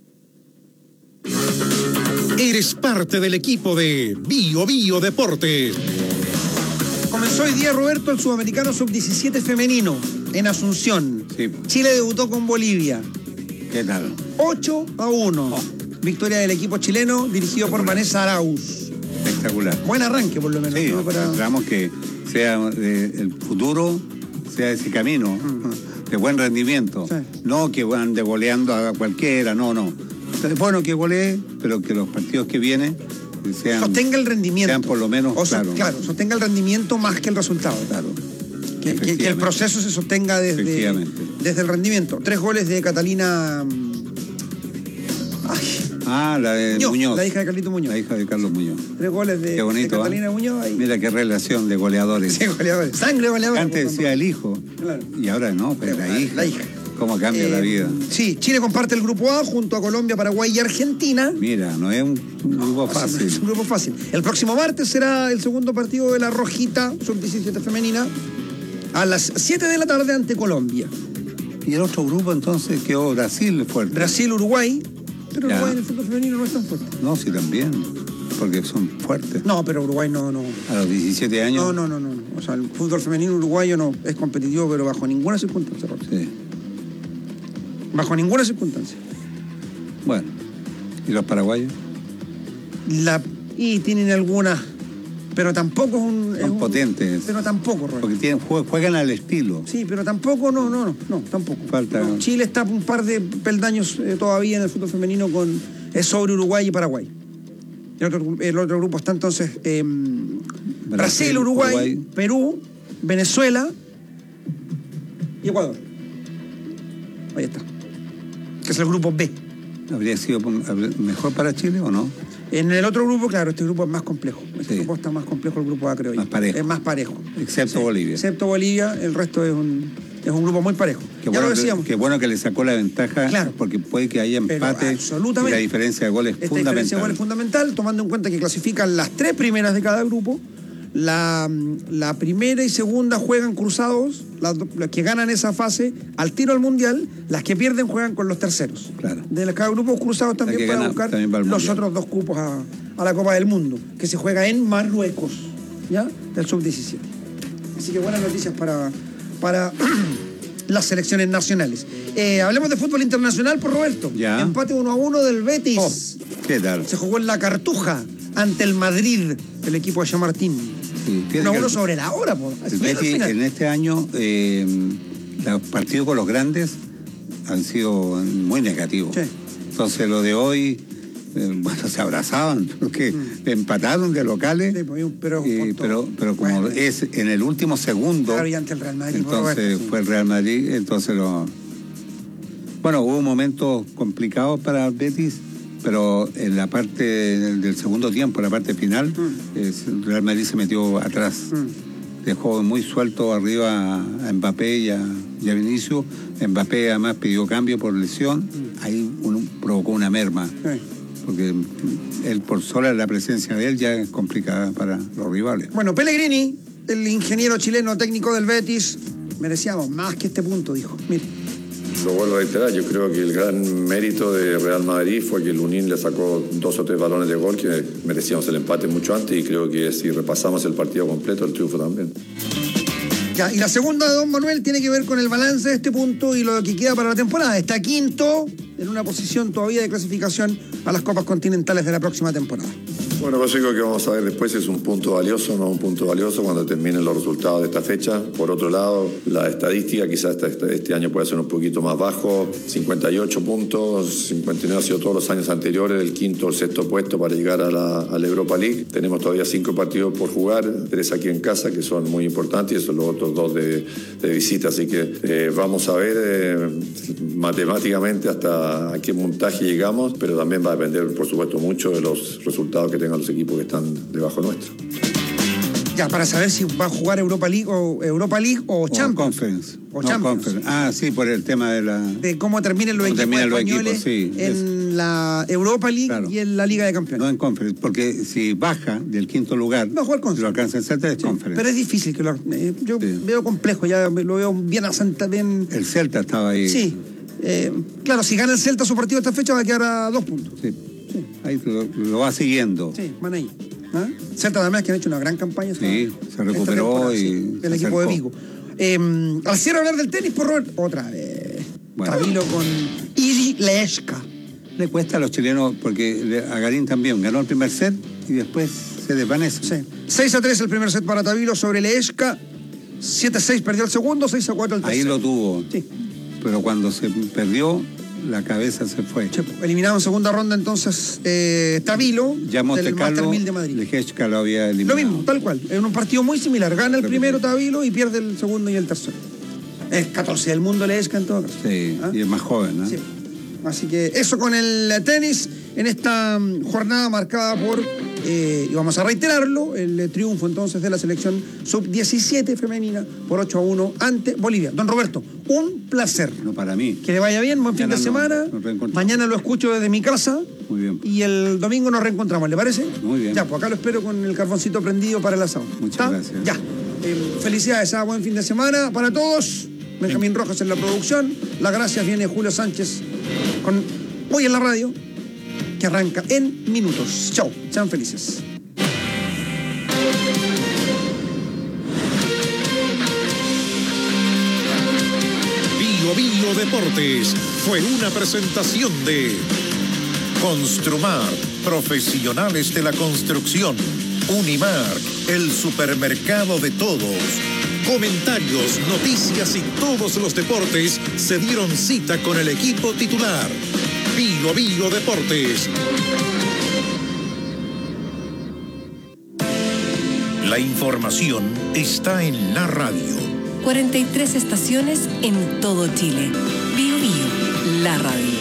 Speaker 1: Eres parte del equipo de Bio Bio Deportes.
Speaker 7: Comenzó hoy día, Roberto, el sudamericano sub diecisiete femenino en Asunción.
Speaker 8: Sí.
Speaker 7: Chile debutó con Bolivia.
Speaker 8: ¿Qué tal?
Speaker 7: ocho a uno. Oh. Victoria del equipo chileno dirigido por Vanessa Arauz.
Speaker 8: Espectacular.
Speaker 7: Buen arranque, por lo menos.
Speaker 8: Sí,
Speaker 7: ¿no? Para...
Speaker 8: esperamos que sea eh, el futuro, sea ese camino. Mm. De buen rendimiento, sí. No que van de goleando a cualquiera, no, no. Es bueno que golee, pero que los partidos que vienen sean,
Speaker 7: sostenga el rendimiento.
Speaker 8: Sean por lo menos,
Speaker 7: o
Speaker 8: claro.
Speaker 7: So, claro, sostenga el rendimiento más que el resultado. Claro. Que, que, que el proceso se sostenga desde, desde el rendimiento. Tres goles de Catalina
Speaker 8: Ah, la de
Speaker 7: Muñoz,
Speaker 8: Muñoz.
Speaker 7: la hija de Carlito Muñoz.
Speaker 8: La hija de Carlos Muñoz.
Speaker 7: Tres goles de,
Speaker 8: Qué bonito,
Speaker 7: de Catalina
Speaker 8: ¿eh?
Speaker 7: Muñoz. Ahí.
Speaker 8: Mira qué relación de goleadores.
Speaker 7: Sí, goleadores. Sangre goleador.
Speaker 8: Antes decía el hijo.
Speaker 7: Claro.
Speaker 8: Y ahora no, pues la hija.
Speaker 7: La hija.
Speaker 8: Cómo cambia
Speaker 7: Eh,
Speaker 8: la vida.
Speaker 7: Sí, Chile comparte el grupo A junto a Colombia, Paraguay y Argentina.
Speaker 8: Mira, no es un, un grupo
Speaker 7: No,
Speaker 8: fácil.
Speaker 7: Es un grupo fácil. El próximo martes será el segundo partido de la Rojita, sub diecisiete femenina, a las siete de la tarde ante Colombia.
Speaker 8: Y el otro grupo entonces quedó Brasil fuerte.
Speaker 7: Brasil, Uruguay. Pero
Speaker 8: Ya.
Speaker 7: Uruguay en el fútbol femenino no es tan fuerte.
Speaker 8: No, sí, también. Porque son fuertes.
Speaker 7: No, pero Uruguay no, no.
Speaker 8: A los diecisiete años.
Speaker 7: No, no, no, no. O sea, el fútbol femenino uruguayo no es competitivo, pero bajo ninguna circunstancia.
Speaker 8: Sí.
Speaker 7: Bajo ninguna circunstancia.
Speaker 8: Bueno. ¿Y los paraguayos?
Speaker 7: La, y tienen algunas, pero tampoco es un... es
Speaker 8: Son
Speaker 7: un-
Speaker 8: potentes.
Speaker 7: Pero tampoco, Roberto.
Speaker 8: Porque tienen, jue- juegan al estilo.
Speaker 7: Sí, pero tampoco, no, no, no, no, tampoco.
Speaker 8: Falta.
Speaker 7: No, Chile está un par de peldaños eh, todavía en el fútbol femenino con es sobre Uruguay y Paraguay. El otro, el otro grupo está entonces eh, Brasil,
Speaker 8: Brasil,
Speaker 7: Uruguay,
Speaker 8: Uruguay.
Speaker 7: Perú, Venezuela y Ecuador. Ahí está. Que es el grupo B.
Speaker 8: ¿Habría sido habría- mejor para Chile o no?
Speaker 7: En el otro grupo, claro, este grupo es más complejo. Este
Speaker 8: Sí.
Speaker 7: grupo está más complejo, el grupo A, creo yo.
Speaker 8: Más parejo.
Speaker 7: Es más parejo.
Speaker 8: Excepto
Speaker 7: Sí.
Speaker 8: Bolivia.
Speaker 7: Excepto Bolivia, el resto es un, es un grupo muy parejo.
Speaker 8: Qué
Speaker 7: ya
Speaker 8: bueno,
Speaker 7: lo
Speaker 8: que,
Speaker 7: decíamos.
Speaker 8: qué bueno que le sacó la ventaja,
Speaker 7: Claro.
Speaker 8: porque puede que haya
Speaker 7: Pero
Speaker 8: empate
Speaker 7: absolutamente.
Speaker 8: y la diferencia de goles
Speaker 7: Esta diferencia de goles es
Speaker 8: fundamental.
Speaker 7: fundamental, tomando en cuenta que clasifican las tres primeras de cada grupo. La, la primera y segunda juegan cruzados, las, do- las que ganan esa fase al tiro al mundial, las que pierden juegan con los terceros.
Speaker 8: Claro.
Speaker 7: De cada grupo cruzados también
Speaker 8: que
Speaker 7: para
Speaker 8: gana
Speaker 7: buscar
Speaker 8: también va al
Speaker 7: los
Speaker 8: mundial.
Speaker 7: otros dos cupos a, a la Copa del Mundo, que se juega en Marruecos, ¿ya? Del sub diecisiete. Así que buenas noticias para, para las selecciones nacionales. Eh, hablemos de fútbol internacional, por Roberto.
Speaker 8: Ya.
Speaker 7: Empate uno a uno del Betis.
Speaker 8: Oh, ¿qué tal?
Speaker 7: Se jugó en la Cartuja ante el Madrid, el equipo de Chamartín.
Speaker 8: Sí, fíjate
Speaker 7: uno a
Speaker 8: que
Speaker 7: uno
Speaker 8: el-
Speaker 7: sobre la hora, po.
Speaker 8: el
Speaker 7: Al
Speaker 8: Betis
Speaker 7: final.
Speaker 8: en este año, eh, los partidos con los grandes han sido muy negativos. Entonces lo de hoy, eh, bueno, se abrazaban, porque empataron de locales,
Speaker 7: Mm. Sí, pues, pero,
Speaker 8: y-
Speaker 7: con todo.
Speaker 8: pero, pero como es en el último segundo,
Speaker 7: Claro, y ante el Real Madrid, por
Speaker 8: entonces
Speaker 7: Roberto, sí.
Speaker 8: fue el Real Madrid, entonces lo... Bueno, hubo momentos complicados para el Betis, pero en la parte del, del segundo tiempo, la parte final, es- el Real Madrid se metió atrás.
Speaker 7: Mm.
Speaker 8: Dejó muy suelto arriba a Mbappé y a, y a Vinicius. Mbappé además pidió cambio por lesión. Ahí uno provocó una merma.
Speaker 7: Sí.
Speaker 8: Porque él por sola la presencia de él ya es complicada para los rivales.
Speaker 7: Bueno, Pellegrini, el ingeniero chileno técnico del Betis, merecíamos más que este punto, dijo. Mire.
Speaker 21: Lo vuelvo a reiterar, yo creo que el gran mérito de Real Madrid fue que el Lunín le sacó dos o tres balones de gol que merecíamos el empate mucho antes y creo que si repasamos el partido completo, el triunfo también.
Speaker 7: Ya, y la segunda de Don Manuel tiene que ver con el balance de este punto y lo que queda para la temporada. Está quinto en una posición todavía de clasificación a las Copas Continentales de la próxima temporada.
Speaker 21: Bueno, pues yo creo que vamos a ver después si es un punto valioso o no un punto valioso cuando terminen los resultados de esta fecha. Por otro lado, la estadística quizás este, este año puede ser un poquito más bajo. cincuenta y ocho puntos, cincuenta y nueve ha sido todos los años anteriores, el quinto o el sexto puesto para llegar a la, a la Europa League. Tenemos todavía cinco partidos por jugar, tres aquí en casa que son muy importantes y esos los otros dos de, de visita. Así que eh, vamos a ver eh, matemáticamente hasta a qué montaje llegamos, pero también va a depender, por supuesto, mucho de los resultados que tengan los equipos que están debajo nuestro.
Speaker 7: Ya, para saber si va a jugar Europa League o Europa League o Champions.
Speaker 8: Conference.
Speaker 7: O
Speaker 8: No,
Speaker 7: Champions.
Speaker 8: Conference. Ah, sí, por el tema de la...
Speaker 7: De cómo terminen los
Speaker 8: Cómo
Speaker 7: equipos
Speaker 8: terminan los
Speaker 7: españoles
Speaker 8: equipos, sí,
Speaker 7: en la Europa League
Speaker 8: Claro.
Speaker 7: y en la Liga de Campeones.
Speaker 8: No en Conference, porque si baja del quinto lugar,
Speaker 7: Va a jugar Conference.
Speaker 8: lo alcanza en Celta es Conference.
Speaker 7: Pero es difícil que lo... eh, yo veo complejo, ya lo veo bien asentado, bien...
Speaker 8: El Celta estaba ahí.
Speaker 7: Sí. Eh, claro, si gana el Celta su partido esta fecha va a quedar a dos puntos.
Speaker 8: Sí. Ahí lo, lo va siguiendo.
Speaker 7: Sí, van ahí. ¿Ah? Celta además que han hecho una gran campaña.
Speaker 8: Sí,
Speaker 7: esta-
Speaker 8: se recuperó
Speaker 7: esta temporada,
Speaker 8: y
Speaker 7: sí,
Speaker 8: se
Speaker 7: el equipo de
Speaker 8: acercó.
Speaker 7: Vigo. Eh, al cierre hablar del tenis, por Robert, otra vez.
Speaker 8: Bueno.
Speaker 7: Tabilo con Iri Leeshka.
Speaker 8: Le cuesta a los chilenos, porque le- a Garín también ganó el primer set y después se desvanece.
Speaker 7: Sí. seis a tres el primer set para Tabilo sobre Leeshka. siete a seis perdió el segundo, seis a cuatro el tercero.
Speaker 8: Ahí lo tuvo.
Speaker 7: Sí.
Speaker 8: Pero cuando se perdió, la cabeza se fue.
Speaker 7: Eliminado en segunda ronda entonces eh, Tabilo
Speaker 8: Ya Monte
Speaker 7: del Master
Speaker 8: Carlo,
Speaker 7: mil de Madrid.
Speaker 8: Lejechka lo había
Speaker 7: Lo
Speaker 8: eliminado.
Speaker 7: mismo, tal cual. En un partido muy similar. Gana el primero Tabilo y pierde el segundo y el tercero. Es catorce del mundo Leeshka en todo caso.
Speaker 8: Sí, y es más joven, ¿no?
Speaker 7: Sí. Así que eso con el tenis en esta jornada marcada por, eh, y vamos a reiterarlo, el triunfo entonces de la selección sub diecisiete femenina por ocho a uno ante Bolivia. Don Roberto, un placer.
Speaker 8: No, para mí.
Speaker 7: Que le vaya bien, buen fin de semana. Mañana lo escucho desde mi casa.
Speaker 8: Muy bien.
Speaker 7: Y el domingo nos reencontramos, ¿le parece?
Speaker 8: Muy bien.
Speaker 7: Ya, pues acá lo espero con el carboncito prendido para el asado.
Speaker 8: Muchas
Speaker 7: ¿Está?
Speaker 8: gracias.
Speaker 7: Ya. Eh, felicidades, ¿ah? Buen fin de semana para todos. Benjamín Rojas en la producción. Las gracias viene Julio Sánchez con Hoy en la Radio, que arranca en minutos. Chao, sean felices.
Speaker 1: Bio Bio Deportes fue una presentación de Construmar, profesionales de la construcción. Unimar, el supermercado de todos. Comentarios, noticias y todos los deportes se dieron cita con el equipo titular. Bio Bio Deportes. La información está en la radio.
Speaker 2: cuarenta y tres estaciones en todo Chile. Bio Bio, la radio.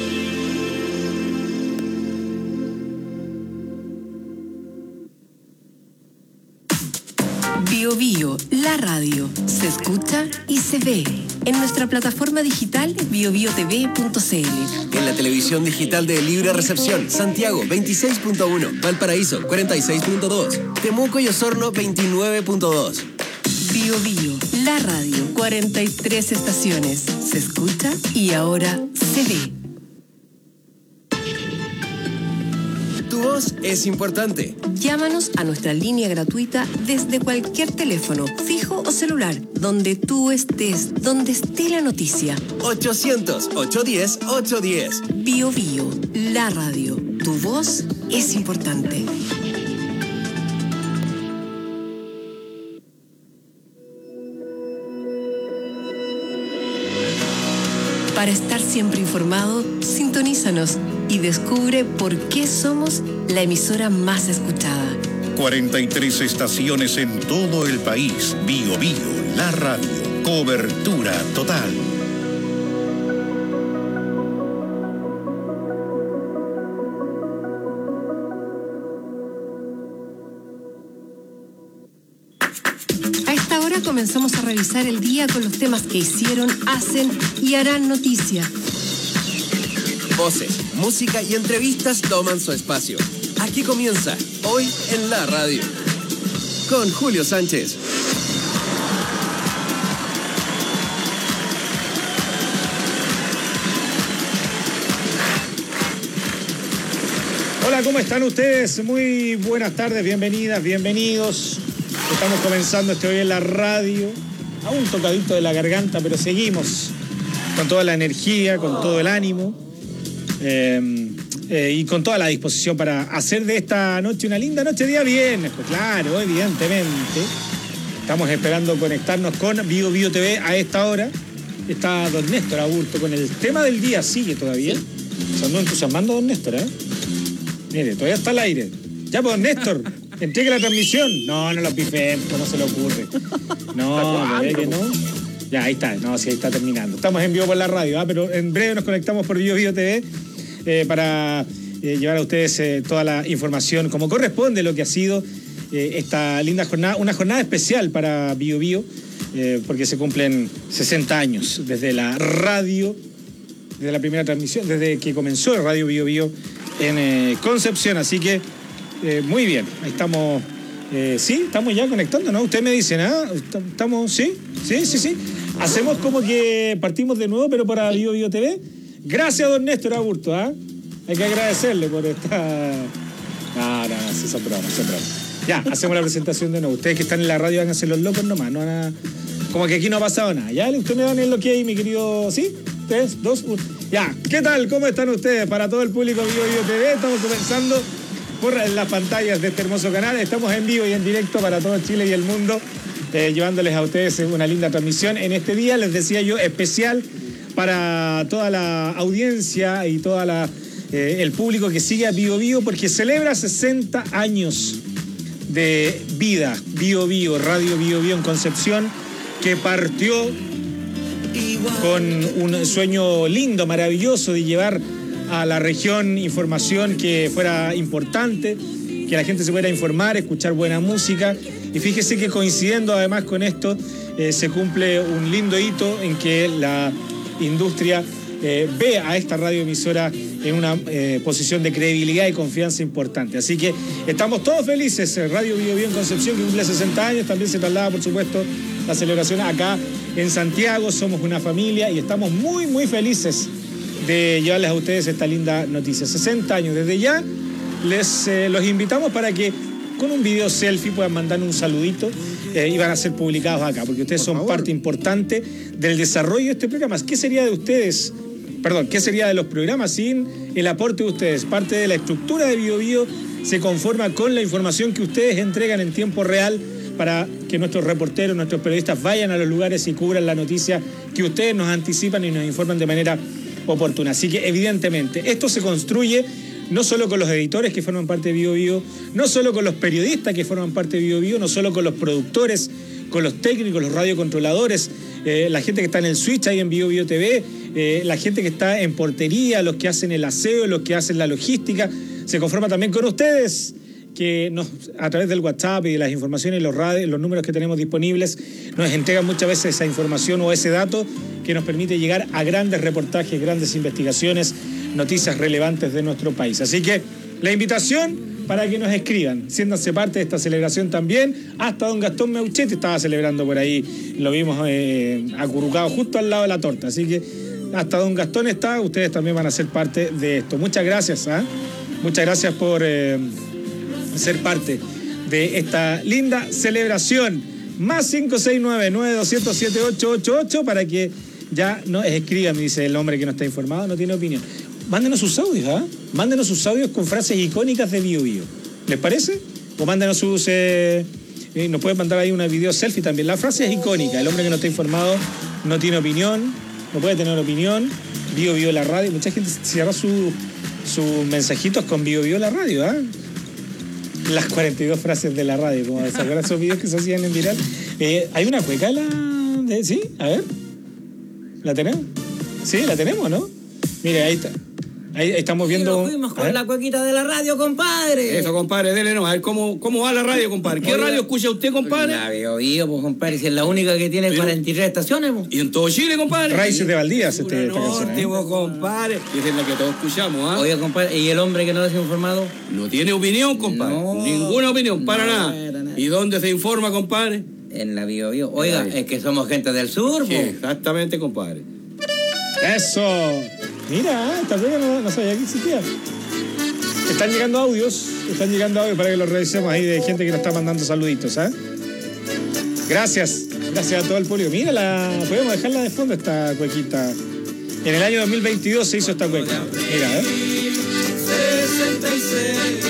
Speaker 2: Bio Bio, la radio, se escucha y se ve en nuestra plataforma digital bio bio t v punto c l.
Speaker 5: En la televisión digital de Libre Recepción, Santiago veintiséis punto uno, Valparaíso cuarenta y seis punto dos, Temuco y Osorno veintinueve punto dos.
Speaker 2: Bio Bio, la radio, cuarenta y tres estaciones, se escucha y ahora se ve.
Speaker 5: Tu voz es importante.
Speaker 2: Llámanos a nuestra línea gratuita desde cualquier teléfono, fijo o celular, donde tú estés, donde esté la noticia.
Speaker 5: ochocientos, ochocientos diez, ochocientos diez.
Speaker 2: Bio Bio, la radio. Tu voz es importante. Para estar siempre informado, sintonízanos y descubre por qué somos la emisora más escuchada.
Speaker 1: cuarenta y tres estaciones en todo el país. Bio Bio, la radio. Cobertura total.
Speaker 2: A esta hora comenzamos a revisar el día con los temas que hicieron, hacen y harán noticia.
Speaker 5: Voces, música y entrevistas toman su espacio. Aquí comienza Hoy en la Radio con Julio Sánchez.
Speaker 22: Hola, ¿cómo están ustedes? Muy buenas tardes, bienvenidas, bienvenidos. Estamos comenzando este Hoy en la Radio. A un tocadito de la garganta, pero seguimos con toda la energía, con todo el ánimo. Eh, eh, y con toda la disposición para hacer de esta noche una linda noche, día viernes, pues claro, evidentemente. Estamos esperando conectarnos con Bio Bio T V a esta hora. Está don Néstor Aburto con el tema del día, sigue todavía. Se andó entusiasmando don Néstor, ¿eh? Mire, todavía está al aire. Ya, pues, don Néstor, entregue la transmisión. No, no lo pifemos, no se le ocurre. No, ¿ve que no? Ya, ahí está, no, sí, ahí está terminando. Estamos en vivo por la radio, ¿eh? Pero en breve nos conectamos por Bio Bio T V eh, para eh, llevar a ustedes eh, toda la información como corresponde, lo que ha sido eh, esta linda jornada, una jornada especial para Bio Bio, eh, porque se cumplen sesenta años desde la radio, desde la primera transmisión, desde que comenzó el Radio Bio Bio en eh, Concepción, así que eh, muy bien, ahí estamos. Eh, sí, estamos ya conectando, ¿no? Usted me dice, ¿ah? ¿Estamos? ¿Sí? ¿Sí? ¿Sí? ¿Sí? Hacemos como que partimos de nuevo, pero para Bio Bio T V. Gracias, don Néstor Aburto, ¿ah? Hay que agradecerle por esta... No, no, no, sí, son bromas, son bromas. Ya, hacemos la presentación de nuevo. Ustedes que están en la radio, háganse los locos nomás, no van a... Como que aquí no ha pasado nada. ¿Ya? Usted me dan el ok, mi querido... ¿Sí? Tres, dos, uno. Ya, ¿qué tal? ¿Cómo están ustedes? Para todo el público Bio Bio T V, estamos comenzando por las pantallas de este hermoso canal. Estamos en vivo y en directo para todo Chile y el mundo, eh, llevándoles a ustedes una linda transmisión en este día, les decía yo, especial para toda la audiencia y todo eh, el público que sigue a Bio Bio, porque celebra sesenta años de vida. Bio Bio, Radio Bio Bio en Concepción, que partió con un sueño lindo, maravilloso de llevar a la región información que fuera importante, que la gente se pudiera informar, escuchar buena música. Y fíjese que coincidiendo además con esto, eh, se cumple un lindo hito en que la industria eh, ve a esta radioemisora en una eh, posición de credibilidad y confianza importante. Así que estamos todos felices. Radio Bio Bio en Concepción, que cumple sesenta años, también se traslada, por supuesto, la celebración acá en Santiago. Somos una familia y estamos muy, muy felices de llevarles a ustedes esta linda noticia. sesenta años. Desde ya les eh, los invitamos para que con un video selfie puedan mandar un saludito eh, y van a ser publicados acá, porque ustedes son parte importante del desarrollo de este programa. ¿Qué sería de ustedes? Perdón, ¿qué sería de los programas sin el aporte de ustedes? Parte de la estructura de Bio Bio se conforma con la información que ustedes entregan en tiempo real para que nuestros reporteros, nuestros periodistas vayan a los lugares y cubran la noticia que ustedes nos anticipan y nos informan de manera oportuna. Así que evidentemente esto se construye no solo con los editores que forman parte de Bio Bio, no solo con los periodistas que forman parte de Bio Bio, no solo con los productores, con los técnicos, los radiocontroladores, eh, la gente que está en el switch ahí en Bio Bio T V, eh, la gente que está en portería, los que hacen el aseo, los que hacen la logística. Se conforma también con ustedes, que nos, a través del WhatsApp y de las informaciones y los, radios, los números que tenemos disponibles, nos entregan muchas veces esa información o ese dato que nos permite llegar a grandes reportajes, grandes investigaciones, noticias relevantes de nuestro país. Así que la invitación para que nos escriban, siéntanse parte de esta celebración también. Hasta don Gastón Meuchetti estaba celebrando por ahí, lo vimos eh, acurrucado justo al lado de la torta. Así que hasta don Gastón está, ustedes también van a ser parte de esto. Muchas gracias, ¿eh? Muchas gracias por eh, ser parte de esta linda celebración. Más cinco seis nueve, nueve dos cero siete, ocho ocho ocho para que ya nos escriban, me dice el hombre que no está informado, no tiene opinión. Mándenos sus audios, ¿ah? ¿eh? Mándenos sus audios con frases icónicas de Bio Bio. ¿Les parece? O mándenos sus... Eh, eh, nos pueden mandar ahí una video selfie también. La frase es icónica. El hombre que no está informado no tiene opinión, no puede tener opinión. Bio Bio la radio. Mucha gente cierra sus su mensajitos con Bio Bio la radio, ¿ah? ¿eh? Las cuarenta y dos frases de la radio, como se acuerdan esos videos que se hacían en viral. Eh, ¿Hay una cueca la de... ¿Sí? A ver. ¿La tenemos? Sí, la tenemos, ¿no? Mire, ahí está. Ahí estamos viendo...
Speaker 3: Nos fuimos con la cuequita de la radio, compadre.
Speaker 4: Eso, compadre, dele no. A ver, ¿cómo, cómo va la radio, compadre? ¿Qué Oiga, radio escucha usted, compadre?
Speaker 3: La Bio Bio, pues, compadre, si es la única que tiene Pero, cuarenta y tres estaciones, pues.
Speaker 4: ¿Y en todo Chile, compadre?
Speaker 22: Raíces de Valdías, este, esta
Speaker 4: norte,
Speaker 22: canción, ¿eh?
Speaker 4: vos, compadre. Esa es la que todos escuchamos, ¿ah? ¿eh?
Speaker 3: Oiga, compadre, ¿y el hombre que no es informado?
Speaker 4: No tiene opinión, compadre. No, Ninguna opinión, para no, nada. nada. ¿Y dónde se informa, compadre?
Speaker 3: En la Bio Bio. Oiga, Ay. es que somos gente del sur,
Speaker 4: sí, pues. Exactamente, compadre.
Speaker 22: ¡Eso! Mira, esta prueba no, no sabía que existía. Están llegando audios, están llegando audios para que los revisemos ahí de gente que nos está mandando saluditos, ¿eh? Gracias, gracias a todo el público. Mira, la, podemos dejarla de fondo esta cuequita. En el año dos mil veintidós se hizo esta cueca. Mira, ¿eh?
Speaker 23: sesenta y seis,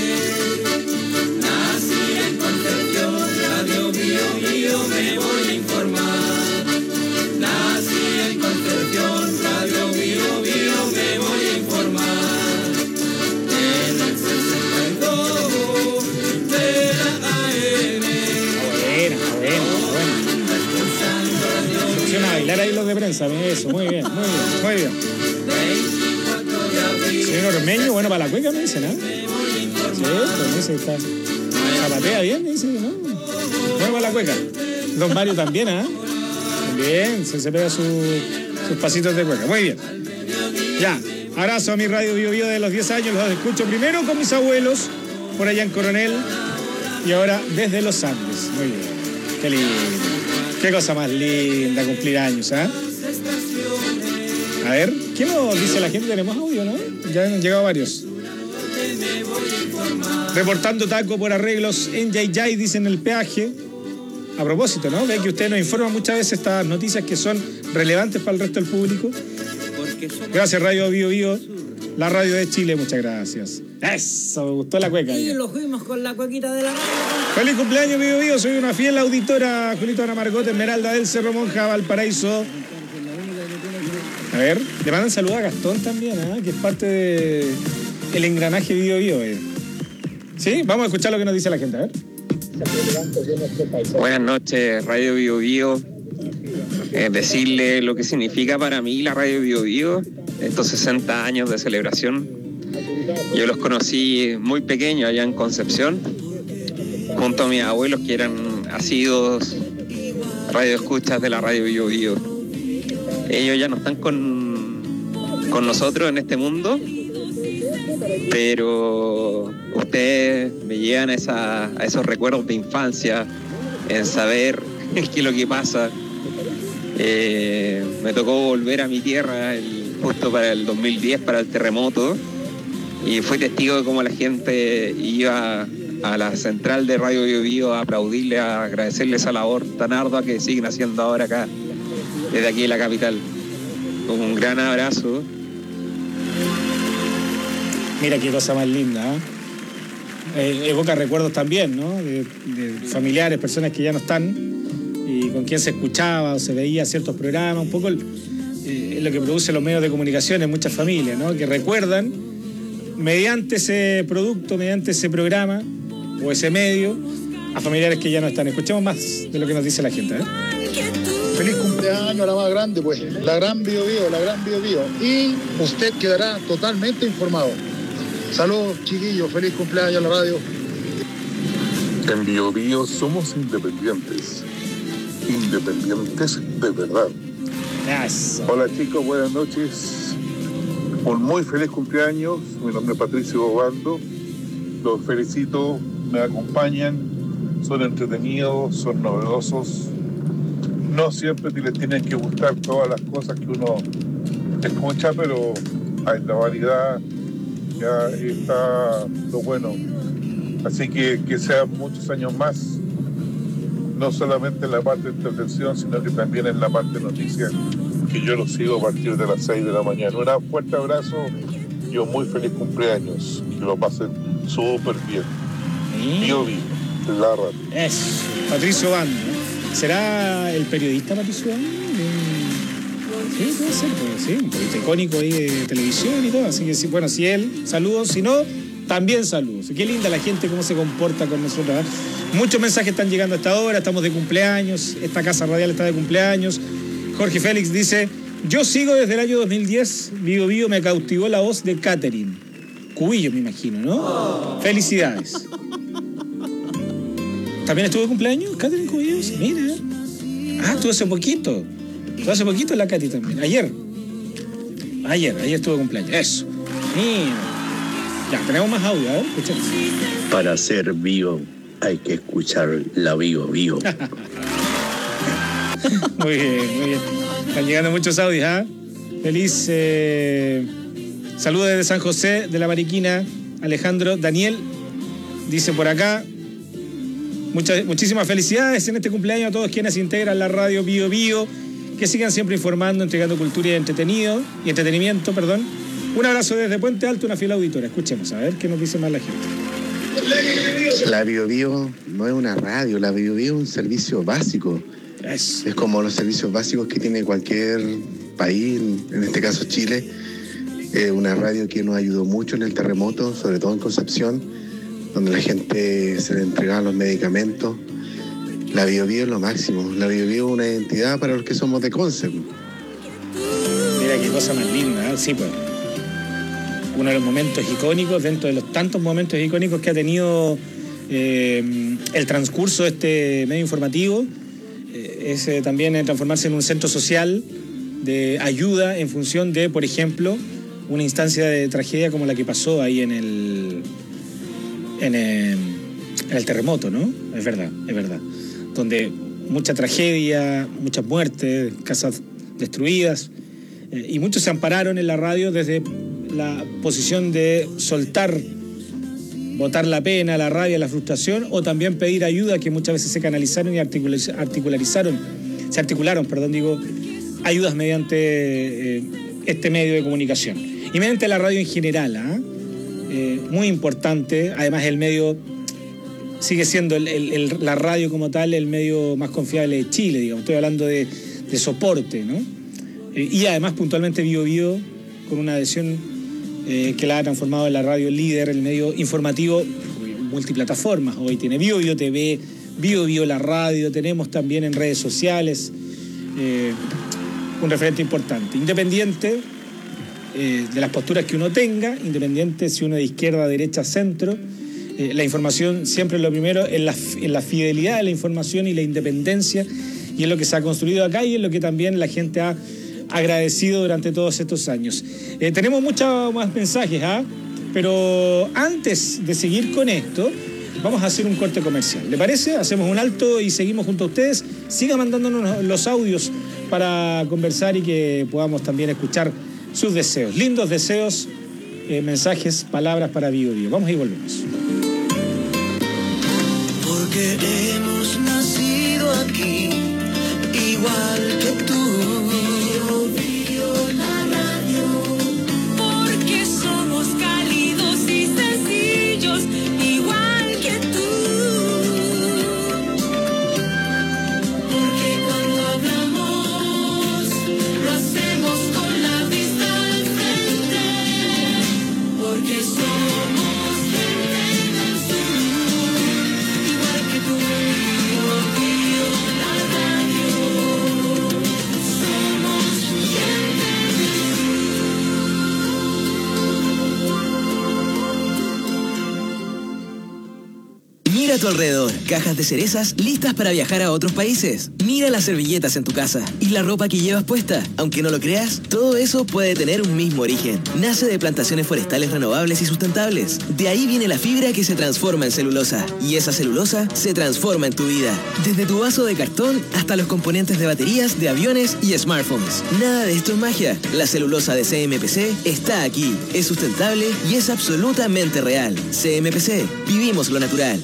Speaker 23: nací en Concepción, Radio Bio Bio me voy a informar. Nací en Concepción, Radio Bio Bio me voy a informar. En el sesenta y dos de la A M.
Speaker 22: Buena, buena, buena. Sección a bailar ahí los de prensa, eso, muy bien, muy bien, muy bien. Señor Ormeño, bueno para la cueca, me dicen, ¿eh? Sí, pues me dice, está. Zapatea bien, me dice, ¿no? Bueno para la cueca. Don Mario también, ¿ah? ¿eh? Bien, se, se pega su, sus pasitos de cueca. Muy bien. Ya, abrazo a mi radio Bio Bio de los diez años. Los escucho primero con mis abuelos, por allá en Coronel, y ahora desde los Andes. Muy bien. Qué lindo. Qué cosa más linda cumplir años, ¿ah? ¿eh? A ver, ¿qué nos dice la gente? Tenemos audio, ¿no? Ya han llegado varios. Reportando taco por arreglos en Yayay, dicen el peaje. A propósito, ¿no? Ve que usted nos informa muchas veces estas noticias que son relevantes para el resto del público. Gracias, Radio Bio Bio, la radio de Chile, muchas gracias. Eso, me gustó la cueca.
Speaker 3: Y lo fuimos con la cuequita de la radio.
Speaker 22: Feliz cumpleaños, Bio Bio, soy una fiel auditora. Julito Ana Margot, Esmeralda del Cerro Monja, Valparaíso. A ver, le mandan saludos a Gastón también, ¿eh? Que es parte del engranaje Bio Bio. ¿eh? ¿Sí? Vamos a escuchar lo que nos dice la gente, a ver.
Speaker 24: Buenas noches, Radio Bio Bio.
Speaker 9: eh, decirle lo que significa para mí la Radio Bio Bio, estos sesenta años de celebración. Yo los conocí muy pequeños allá en Concepción, junto a mis abuelos que eran asiduos radioescuchas de la Radio Bio Bio. Ellos ya no están con, con nosotros en este mundo, pero ustedes me llevan a, esa, a esos recuerdos de infancia, en saber qué es lo que pasa. Eh, me tocó volver a mi tierra el, justo para el dos mil diez, para el terremoto, y fui testigo de cómo la gente iba a la central de Radio Bio Bio a aplaudirle, a agradecerle esa labor tan ardua que siguen haciendo ahora acá, desde aquí en la capital. Un gran abrazo.
Speaker 22: Mira qué cosa más linda, ¿eh? Eh, evoca recuerdos también, ¿no? De, de familiares, personas que ya no están y con quien se escuchaba o se veía ciertos programas, un poco el, eh, lo que produce los medios de comunicación en muchas familias, ¿no? Que recuerdan mediante ese producto, mediante ese programa o ese medio a familiares que ya no están. Escuchemos más de lo que nos dice la gente, ¿eh?
Speaker 10: Feliz cumpleaños a la más grande, pues, la gran Bio Bio, la gran Bio Bio. Y usted quedará totalmente informado. Saludos, chiquillos, feliz cumpleaños a la radio.
Speaker 12: En Bio Bio somos independientes. Independientes de verdad.
Speaker 22: Yes.
Speaker 12: Hola chicos, buenas noches. Un muy feliz cumpleaños. Mi nombre es Patricio Bobando. Los felicito, me acompañan. Son entretenidos, son novedosos. No siempre les tienen que gustar todas las cosas que uno escucha, pero hay la variedad, ya está lo bueno. Así que que sean muchos años más, no solamente en la parte de entretención, sino que también en la parte de noticias, que yo los sigo a partir de las seis de la mañana. Un fuerte abrazo y un muy feliz cumpleaños. Que lo pasen súper bien. Bio Bio, de la radio.
Speaker 22: Es Patricio Bando. ¿Será el periodista Patricio Bando? Sí, puede ser, pues, sí, un periodista icónico ahí de televisión y todo. Así que sí, bueno, si él, saludos, si no, también saludos. Qué linda la gente, cómo se comporta con nosotros, ¿eh? Muchos mensajes están llegando a esta hora, estamos de cumpleaños, esta casa radial está de cumpleaños. Jorge Félix dice, yo sigo desde el año dos mil diez, Bio Bio me cautivó la voz de Catherine. Cubillo, me imagino, ¿no? Oh. Felicidades. ¿También estuvo de cumpleaños, Catherine Cubillos? Mira. Ah, estuvo hace poquito. Estuvo hace poquito la Katy también. Ayer. Ayer, ayer estuvo de cumpleaños. Eso. Mira. Ya, tenemos más audio, ¿eh? Escuchemos.
Speaker 24: Para ser vivo hay que escuchar la Bio Bio.
Speaker 22: Muy bien, muy bien. Están llegando muchos audios, ¿ah? ¿eh? Feliz eh... saludos desde San José de la Mariquina. Alejandro Daniel dice por acá. Muchas, muchísimas felicidades en este cumpleaños a todos quienes integran la radio Bio Bio, que sigan siempre informando, entregando cultura y entretenido y entretenimiento, perdón. Un abrazo desde Puente Alto, una fiel auditora. Escuchemos a ver qué nos dice más la gente.
Speaker 25: La Bio Bio no es una radio, la Bio Bio es un servicio básico.
Speaker 22: Es,
Speaker 25: es como los servicios básicos que tiene cualquier país, en este caso Chile. Eh, una radio que nos ayudó mucho en el terremoto, sobre todo en Concepción, donde la gente se le entregaba los medicamentos. La Bio Bio es lo máximo. La Bio Bio es una identidad para los que somos de Conce.
Speaker 22: Mira qué cosa más linda, ¿eh? Sí, pues. Uno de los momentos icónicos, dentro de los tantos momentos icónicos que ha tenido eh, el transcurso de este medio informativo, eh, es eh, también eh, transformarse en un centro social de ayuda en función de, por ejemplo, una instancia de tragedia como la que pasó ahí en el... En el, en el terremoto, ¿no? Es verdad, es verdad. Donde mucha tragedia, muchas muertes, casas destruidas, eh, y muchos se ampararon en la radio desde la posición de soltar, botar la pena, la rabia, la frustración, o también pedir ayuda, que muchas veces se canalizaron y articularizaron, se articularon, perdón, digo, ayudas mediante eh, este medio de comunicación. Y mediante la radio en general, ¿ah? ¿eh? Eh, muy importante. Además, el medio sigue siendo el, el, el, la radio como tal el medio más confiable de Chile, digamos. Estoy hablando de, de soporte, ¿no? Eh, y además, puntualmente, Bio Bio, con una adhesión eh, que la ha transformado en la radio líder, el medio informativo multiplataformas. Hoy tiene Bio Bio T V, Bio Bio la radio, tenemos también en redes sociales eh, un referente importante. Independiente eh, de las posturas que uno tenga, independiente si uno es de izquierda, derecha, centro, eh, la información siempre es lo primero, en la, en la fidelidad de la información y la independencia, y es lo que se ha construido acá y es lo que también la gente ha agradecido durante todos estos años. Eh, tenemos muchos más mensajes, ¿ah? Pero antes de seguir con esto, vamos a hacer un corte comercial. ¿Le parece? Hacemos un alto y seguimos junto a ustedes. Siga mandándonos los audios para conversar y que podamos también escuchar sus deseos. Lindos deseos, eh, mensajes, palabras para Bio Bio. Vamos y volvemos.
Speaker 23: Porque hemos nacido aquí, igual que tú. Porque somos cálidos y sencillos, igual que tú. Porque cuando hablamos, lo hacemos con la vista al frente. Porque somos gente del sur, igual que tú. Bio, Bio, la radio. Somos gente del
Speaker 6: Mira a tu alrededor, cajas de cerezas listas para viajar a otros países. Mira las servilletas en tu casa y la ropa que llevas puesta. Aunque no lo creas, todo eso puede tener un mismo origen. Nace de plantaciones forestales renovables y sustentables. De ahí viene la fibra que se transforma en celulosa. Y esa celulosa se transforma en tu vida. Desde tu vaso de cartón hasta los componentes de baterías, de aviones y smartphones. Nada de esto es magia. La celulosa de C M P C está aquí. Es sustentable y es absolutamente real. C M P C. Vivimos lo natural.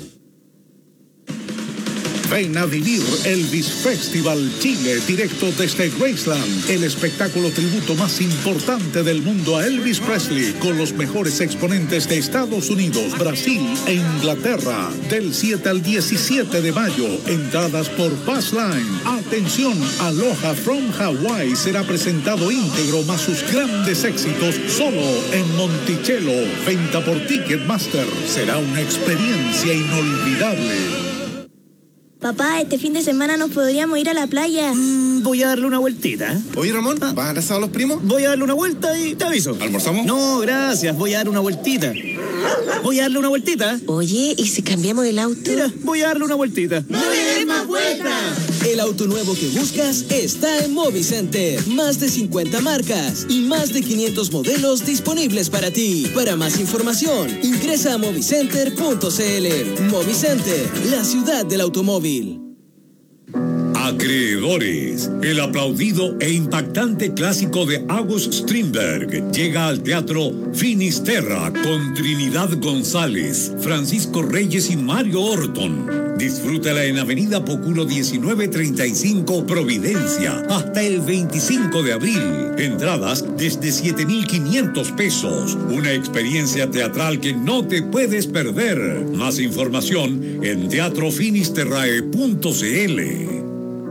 Speaker 13: Ven a vivir Elvis Festival Chile, directo desde Graceland, el espectáculo tributo más importante del mundo a Elvis Presley, con los mejores exponentes de Estados Unidos, Brasil e Inglaterra, del siete al diecisiete de mayo, entradas por Passline. Atención, Aloha from Hawaii será presentado íntegro más sus grandes éxitos solo en Monticello, venta por Ticketmaster, será una experiencia inolvidable.
Speaker 14: Papá, este fin de semana nos podríamos ir a la playa.
Speaker 15: Mm, voy a darle una vueltita.
Speaker 17: Oye, Ramón, ¿vas a abrazar a los primos?
Speaker 15: Voy a darle una vuelta y te aviso.
Speaker 17: ¿Almorzamos?
Speaker 15: No, gracias. Voy a darle una vueltita. Voy a darle una vueltita.
Speaker 14: Oye, ¿y si cambiamos el auto?
Speaker 15: Mira, voy a darle una vueltita.
Speaker 14: ¡No le des más vueltas!
Speaker 6: El auto nuevo que buscas está en Movicenter. Más de cincuenta marcas y más de quinientos modelos disponibles para ti. Para más información, ingresa a movicenter punto c l. Movicenter, la ciudad del automóvil.
Speaker 26: Acreedores, el aplaudido e impactante clásico de August Strindberg llega al Teatro Finisterra con Trinidad González, Francisco Reyes y Mario Orton. Disfrútala en Avenida Pocuro diecinueve treinta y cinco, Providencia, hasta el veinticinco de abril. Entradas desde siete mil quinientos pesos. Una experiencia teatral que no te puedes perder. Más información en teatro finisterrae punto c l.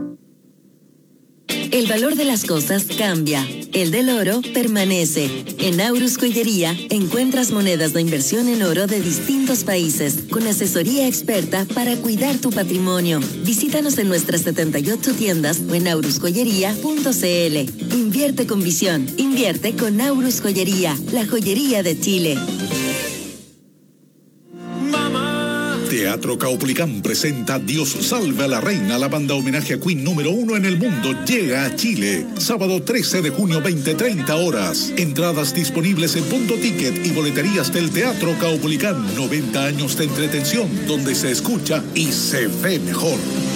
Speaker 27: El valor de las cosas cambia. El del oro permanece. En Aurus Joyería encuentras monedas de inversión en oro de distintos países, con asesoría experta para cuidar tu patrimonio. Visítanos en nuestras setenta y ocho tiendas o en aurus joyería punto c l. Invierte con visión. Invierte con Aurus Joyería, la joyería de Chile.
Speaker 13: Teatro Caupolicán presenta Dios salve a la reina. La banda homenaje a Queen número uno en el mundo llega a Chile. Sábado trece de junio, veinte treinta horas. Entradas disponibles en Punto Ticket y boleterías del Teatro Caupolicán. noventa años de entretención donde se escucha y se ve mejor.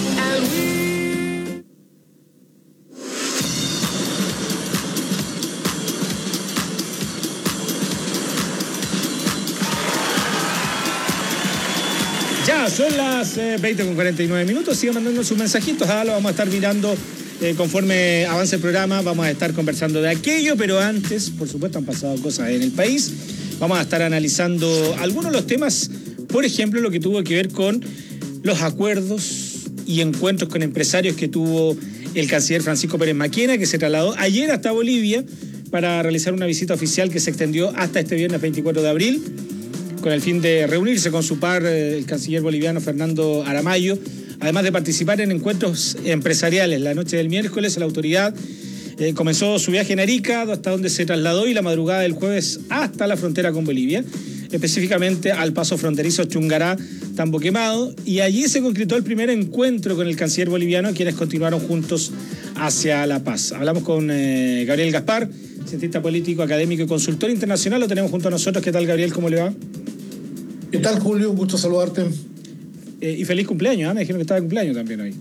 Speaker 22: Ya, son las eh, veinte con cuarenta y nueve minutos. Sigan mandando sus mensajitos. Ah, lo vamos a estar mirando eh, conforme avance el programa. Vamos a estar conversando de aquello, pero antes, por supuesto, han pasado cosas en el país. Vamos a estar analizando algunos de los temas, por ejemplo, lo que tuvo que ver con los acuerdos y encuentros con empresarios que tuvo el canciller Francisco Pérez Maquena, que se trasladó ayer hasta Bolivia para realizar una visita oficial que se extendió hasta este viernes veinticuatro de abril. Con el fin de reunirse con su par, el canciller boliviano Fernando Aramayo, además de participar en encuentros empresariales. La noche del miércoles la autoridad eh, comenzó su viaje en Arica, hasta donde se trasladó, y la madrugada del jueves hasta la frontera con Bolivia, específicamente al paso fronterizo Chungará, Tambo Quemado, y allí se concretó el primer encuentro con el canciller boliviano, quienes continuaron juntos hacia La Paz. Hablamos con eh, Gabriel Gaspar, cientista político, académico y consultor internacional. Lo tenemos junto a nosotros. ¿Qué tal, Gabriel? ¿Cómo le va?
Speaker 8: ¿Qué tal, Julio? Un gusto saludarte.
Speaker 22: Eh, y feliz cumpleaños, ¿eh? Me dijeron que estaba de cumpleaños también hoy.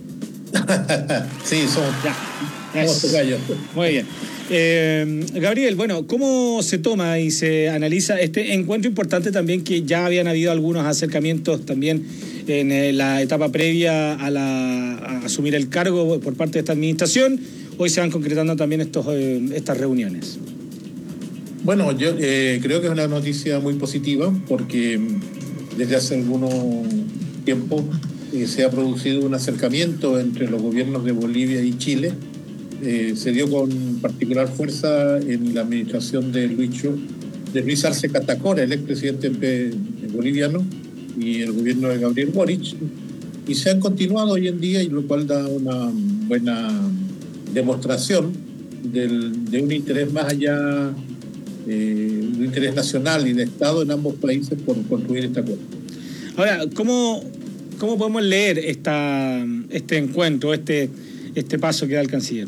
Speaker 8: Sí, somos,
Speaker 22: ya,
Speaker 8: somos tocayos.
Speaker 22: Muy bien. Eh, Gabriel, bueno, ¿cómo se toma y se analiza este encuentro importante también, que ya habían habido algunos acercamientos también en eh, la etapa previa a, la, a asumir el cargo por parte de esta administración? Hoy se van concretando también estos, eh, estas reuniones.
Speaker 8: Bueno, yo eh, creo que es una noticia muy positiva, porque desde hace algunos tiempo eh, se ha producido un acercamiento entre los gobiernos de Bolivia y Chile. Eh, se dio con particular fuerza en la administración de Luis, de Luis Arce Catacora, el expresidente boliviano, y el gobierno de Gabriel Boric, y se han continuado hoy en día, y lo cual da una buena demostración del, de un interés más allá, eh, un interés nacional y de Estado en ambos países por construir este acuerdo.
Speaker 22: Ahora, ¿cómo, cómo podemos leer esta, este encuentro, este, este paso que da el canciller?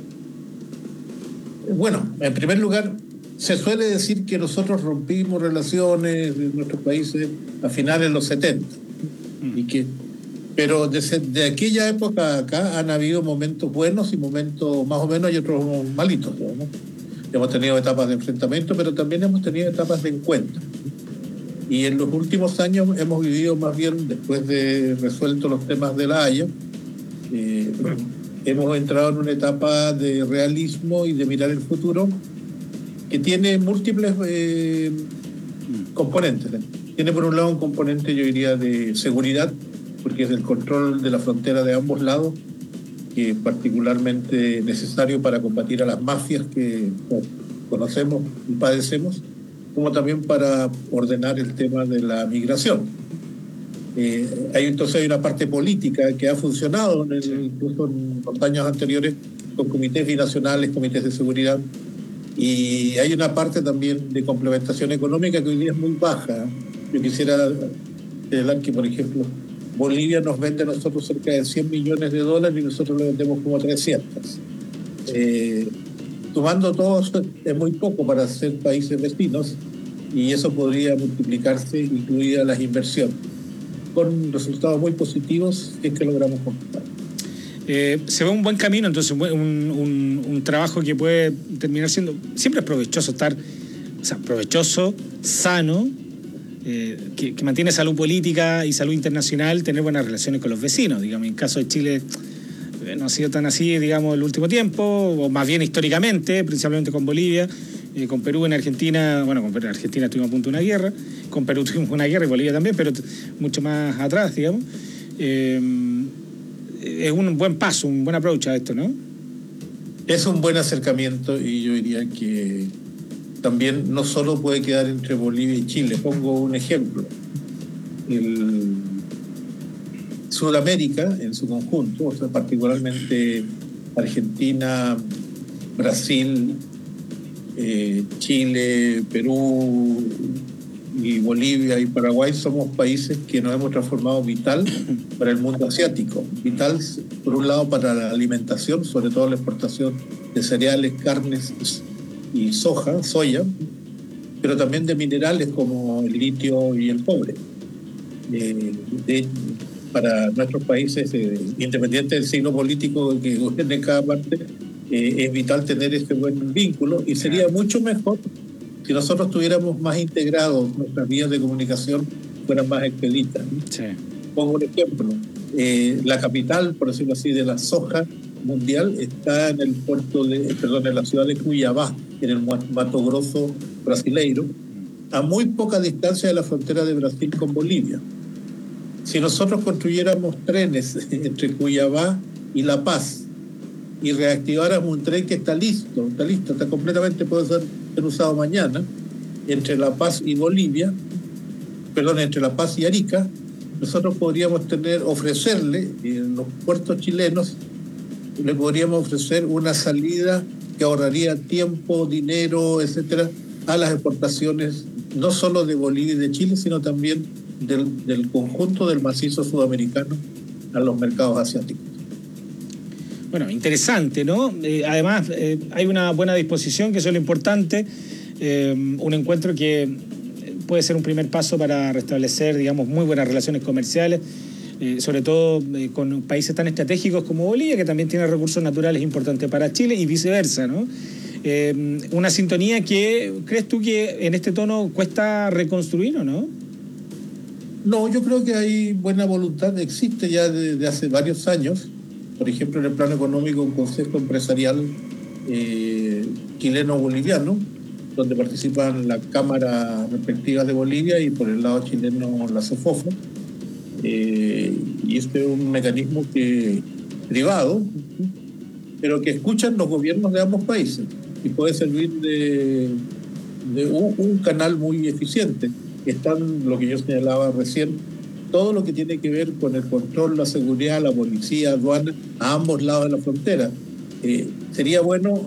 Speaker 8: Bueno, en primer lugar, se suele decir que nosotros rompimos relaciones de nuestros países a finales de los setenta. Mm. Y que, pero desde de aquella época acá han habido momentos buenos y momentos más o menos y otros malitos, ¿no? Hemos tenido etapas de enfrentamiento, pero también hemos tenido etapas de encuentro. Y en los últimos años hemos vivido más bien, después de resueltos los temas de La Haya, eh, hemos entrado en una etapa de realismo y de mirar el futuro que tiene múltiples eh, componentes. Tiene por un lado un componente, yo diría, de seguridad, porque es el control de la frontera de ambos lados, que es particularmente necesario para combatir a las mafias que conocemos y padecemos, como también para ordenar el tema de la migración. Eh, hay entonces hay una parte política que ha funcionado en el, incluso en los años anteriores con comités binacionales, comités de seguridad, y hay una parte también de complementación económica que hoy día es muy baja. Yo quisiera señalar que, por ejemplo, Bolivia nos vende a nosotros cerca de cien millones de dólares y nosotros le vendemos como trescientos. Eh, sumando todo eso es muy poco para ser países vecinos, y eso podría multiplicarse, incluidas las inversiones, con resultados muy positivos si es que logramos completar.
Speaker 22: Eh, se ve un buen camino, entonces un, un, un trabajo que puede terminar siendo, siempre es provechoso estar, o sea, provechoso, sano, eh, que, que mantiene salud política y salud internacional, tener buenas relaciones con los vecinos. Digamos, en el caso de Chile eh, no ha sido tan así, digamos, el último tiempo, o más bien históricamente, principalmente con Bolivia. Eh, con Perú, en Argentina, bueno, con Argentina estuvimos a punto de una guerra, con Perú tuvimos una guerra y Bolivia también, pero t- mucho más atrás, digamos. Eh, es un buen paso, un buen approach a esto, ¿no?
Speaker 8: Es un buen acercamiento, y yo diría que también no solo puede quedar entre Bolivia y Chile. Pongo un ejemplo. El Sudamérica en su conjunto, o sea, particularmente Argentina, Brasil, Eh, Chile, Perú y Bolivia y Paraguay, somos países que nos hemos transformado vital para el mundo asiático. Vital, por un lado, para la alimentación, sobre todo la exportación de cereales, carnes y soja, soya, pero también de minerales como el litio y el cobre. Eh, de, para nuestros países, eh, independiente del signo político que gobierne en cada parte, Eh, es vital tener este buen vínculo, y sería mucho mejor si nosotros tuviéramos más integrados nuestras vías de comunicación, fueran más expeditas.
Speaker 22: Sí.
Speaker 8: Pongo un ejemplo. Eh, la capital, por decirlo así, de la soja mundial está en el puerto de, perdón, en la ciudad de Cuiabá, en el Mato Grosso brasileiro, a muy poca distancia de la frontera de Brasil con Bolivia. Si nosotros construyéramos trenes entre Cuiabá y La Paz, y reactiváramos un tren que está listo, está listo, está completamente, puede ser, ser usado mañana, entre La Paz y Bolivia, perdón, entre La Paz y Arica, nosotros podríamos tener, ofrecerle, en los puertos chilenos, le podríamos ofrecer una salida que ahorraría tiempo, dinero, etcétera, a las exportaciones, no solo de Bolivia y de Chile, sino también del, del conjunto del macizo sudamericano a los mercados asiáticos.
Speaker 22: Bueno, interesante, ¿no? Eh, además, eh, hay una buena disposición, que eso es lo importante, eh, un encuentro que puede ser un primer paso para restablecer, digamos, muy buenas relaciones comerciales, eh, sobre todo eh, con países tan estratégicos como Bolivia, que también tiene recursos naturales importantes para Chile, y viceversa, ¿no? Eh, una sintonía que, ¿crees tú que en este tono cuesta reconstruir o no?
Speaker 8: No, yo creo que hay buena voluntad, existe ya desde hace varios años. Por ejemplo, en el plano económico, un consejo empresarial eh, chileno-boliviano, donde participan las cámaras respectivas de Bolivia y por el lado chileno la CEFOFO. Eh, y este es un mecanismo que privado, pero que escuchan los gobiernos de ambos países y puede servir de, de un, un canal muy eficiente. Están, lo que yo señalaba recién, todo lo que tiene que ver con el control, la seguridad, la policía, aduana, a ambos lados de la frontera. Eh, sería bueno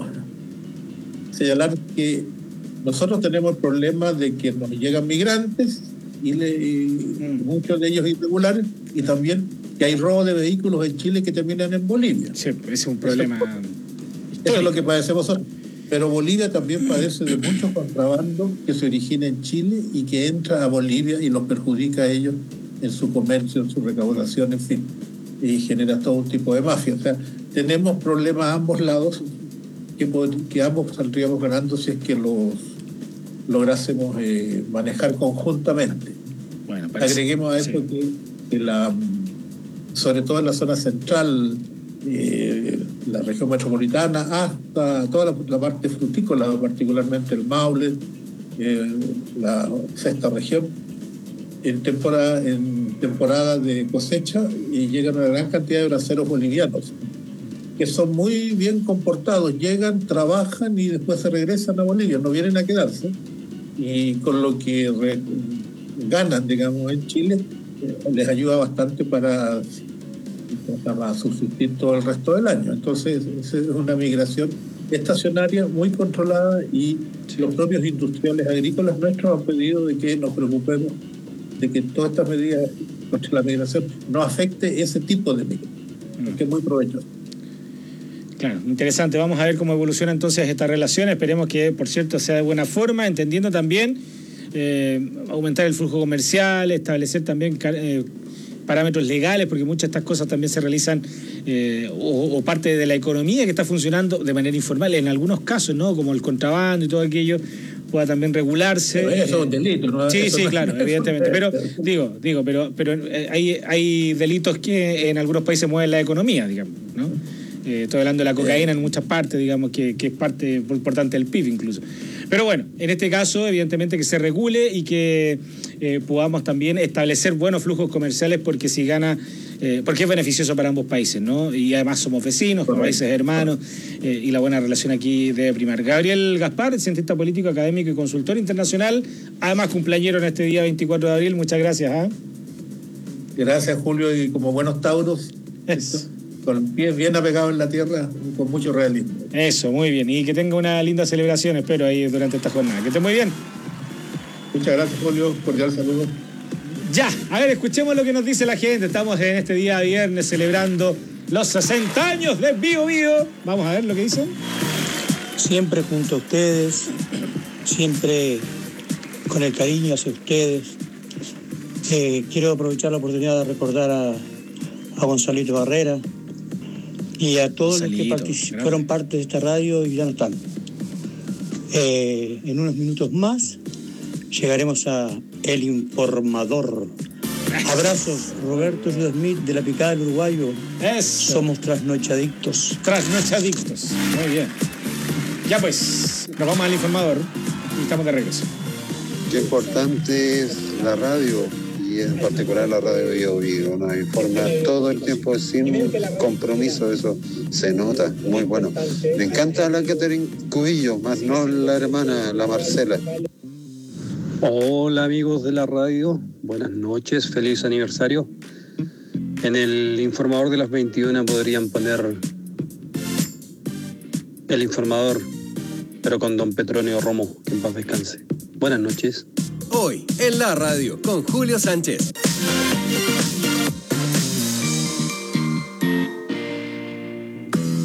Speaker 8: señalar que nosotros tenemos el problema de que nos llegan migrantes, y, le, y muchos de ellos irregulares, y también que hay robo de vehículos en Chile que terminan en Bolivia.
Speaker 22: Sí, ese es un problema.
Speaker 8: Eso, eso es lo que padecemos nosotros. Pero Bolivia también padece de mucho contrabando que se origina en Chile y que entra a Bolivia y los perjudica a ellos en su comercio, en su recaudación, en fin, y genera todo un tipo de mafia. O sea, tenemos problemas a ambos lados que, que ambos saldríamos ganando si es que los lográsemos eh, manejar conjuntamente. Bueno, parece, agreguemos a eso sí. que, que la, sobre todo en la zona central, eh, la región metropolitana, hasta toda la, la parte frutícola, particularmente el Maule, eh, la sexta región, en temporada, en temporada de cosecha, y llegan una gran cantidad de braceros bolivianos que son muy bien comportados, llegan, trabajan y después se regresan a Bolivia, no vienen a quedarse, y con lo que re, ganan, digamos, en Chile, eh, les ayuda bastante para, para subsistir todo el resto del año. Entonces es una migración estacionaria muy controlada, y los propios industriales agrícolas nuestros han pedido de que nos preocupemos de que todas estas medidas contra la migración no afecte ese tipo de migración, porque es muy provechoso.
Speaker 22: Claro, interesante. Vamos a ver cómo evoluciona entonces esta relación. Esperemos que, por cierto, sea de buena forma, entendiendo también eh, aumentar el flujo comercial, establecer también eh, parámetros legales, porque muchas de estas cosas también se realizan eh, o, o parte de la economía que está funcionando de manera informal, en algunos casos, ¿no? Como el contrabando y todo aquello pueda también regularse.
Speaker 8: Pero eso es un delito, ¿no?
Speaker 22: Sí,
Speaker 8: eso
Speaker 22: sí,
Speaker 8: no
Speaker 22: claro, evidentemente. Pero digo, digo, pero, pero hay, hay delitos que en algunos países mueven la economía, digamos, ¿no? Eh, estoy hablando de la cocaína en muchas partes, digamos, que, que es parte importante del P I B incluso. Pero bueno, en este caso, evidentemente que se regule y que eh, podamos también establecer buenos flujos comerciales, porque si gana, eh, porque es beneficioso para ambos países, ¿no? Y además somos vecinos, como países hermanos, eh, y la buena relación aquí debe primar. Gabriel Gaspar, cientista político, académico y consultor internacional, además cumpleañero en este día veinticuatro de abril, muchas gracias. ¿eh?
Speaker 8: Gracias, Julio, y como buenos tauros,
Speaker 22: es.
Speaker 8: con pies bien apegados en la tierra, con mucho realismo.
Speaker 22: Eso, muy bien. Y que tenga una linda celebración, espero, ahí durante esta jornada. Que esté muy bien.
Speaker 8: Muchas gracias, Julio. Cordial saludo.
Speaker 22: Ya, a ver, escuchemos lo que nos dice la gente. Estamos en este día viernes celebrando los sesenta años de Bío Bío. Vamos a ver lo que dicen.
Speaker 7: Siempre junto a ustedes, siempre con el cariño hacia ustedes. Eh, quiero aprovechar la oportunidad de recordar a, a Gonzalito Barrera y a todos Gonzalito, los que fueron parte de esta radio y ya no están. Eh, en unos minutos más llegaremos a El Informador. Abrazos, Roberto Smith de la Picada del Uruguayo.
Speaker 22: Eso.
Speaker 7: Somos trasnochadictos.
Speaker 22: Trasnochadictos. Muy bien. Ya pues, nos vamos al Informador y estamos de regreso.
Speaker 11: Qué importante es la radio, y en particular la radio Bío Bío. Nos informa todo el tiempo sin compromiso, eso se nota, muy bueno. Me encanta la Catherine Cubillo, más no la hermana, la Marcela.
Speaker 16: Hola amigos de la radio,
Speaker 1: Buenas noches, feliz aniversario. En el informador de las veintiuna podrían poner el informador, pero con don Petronio Romo, que en paz descanse. Buenas noches.
Speaker 5: Hoy en la radio con Julio Sánchez.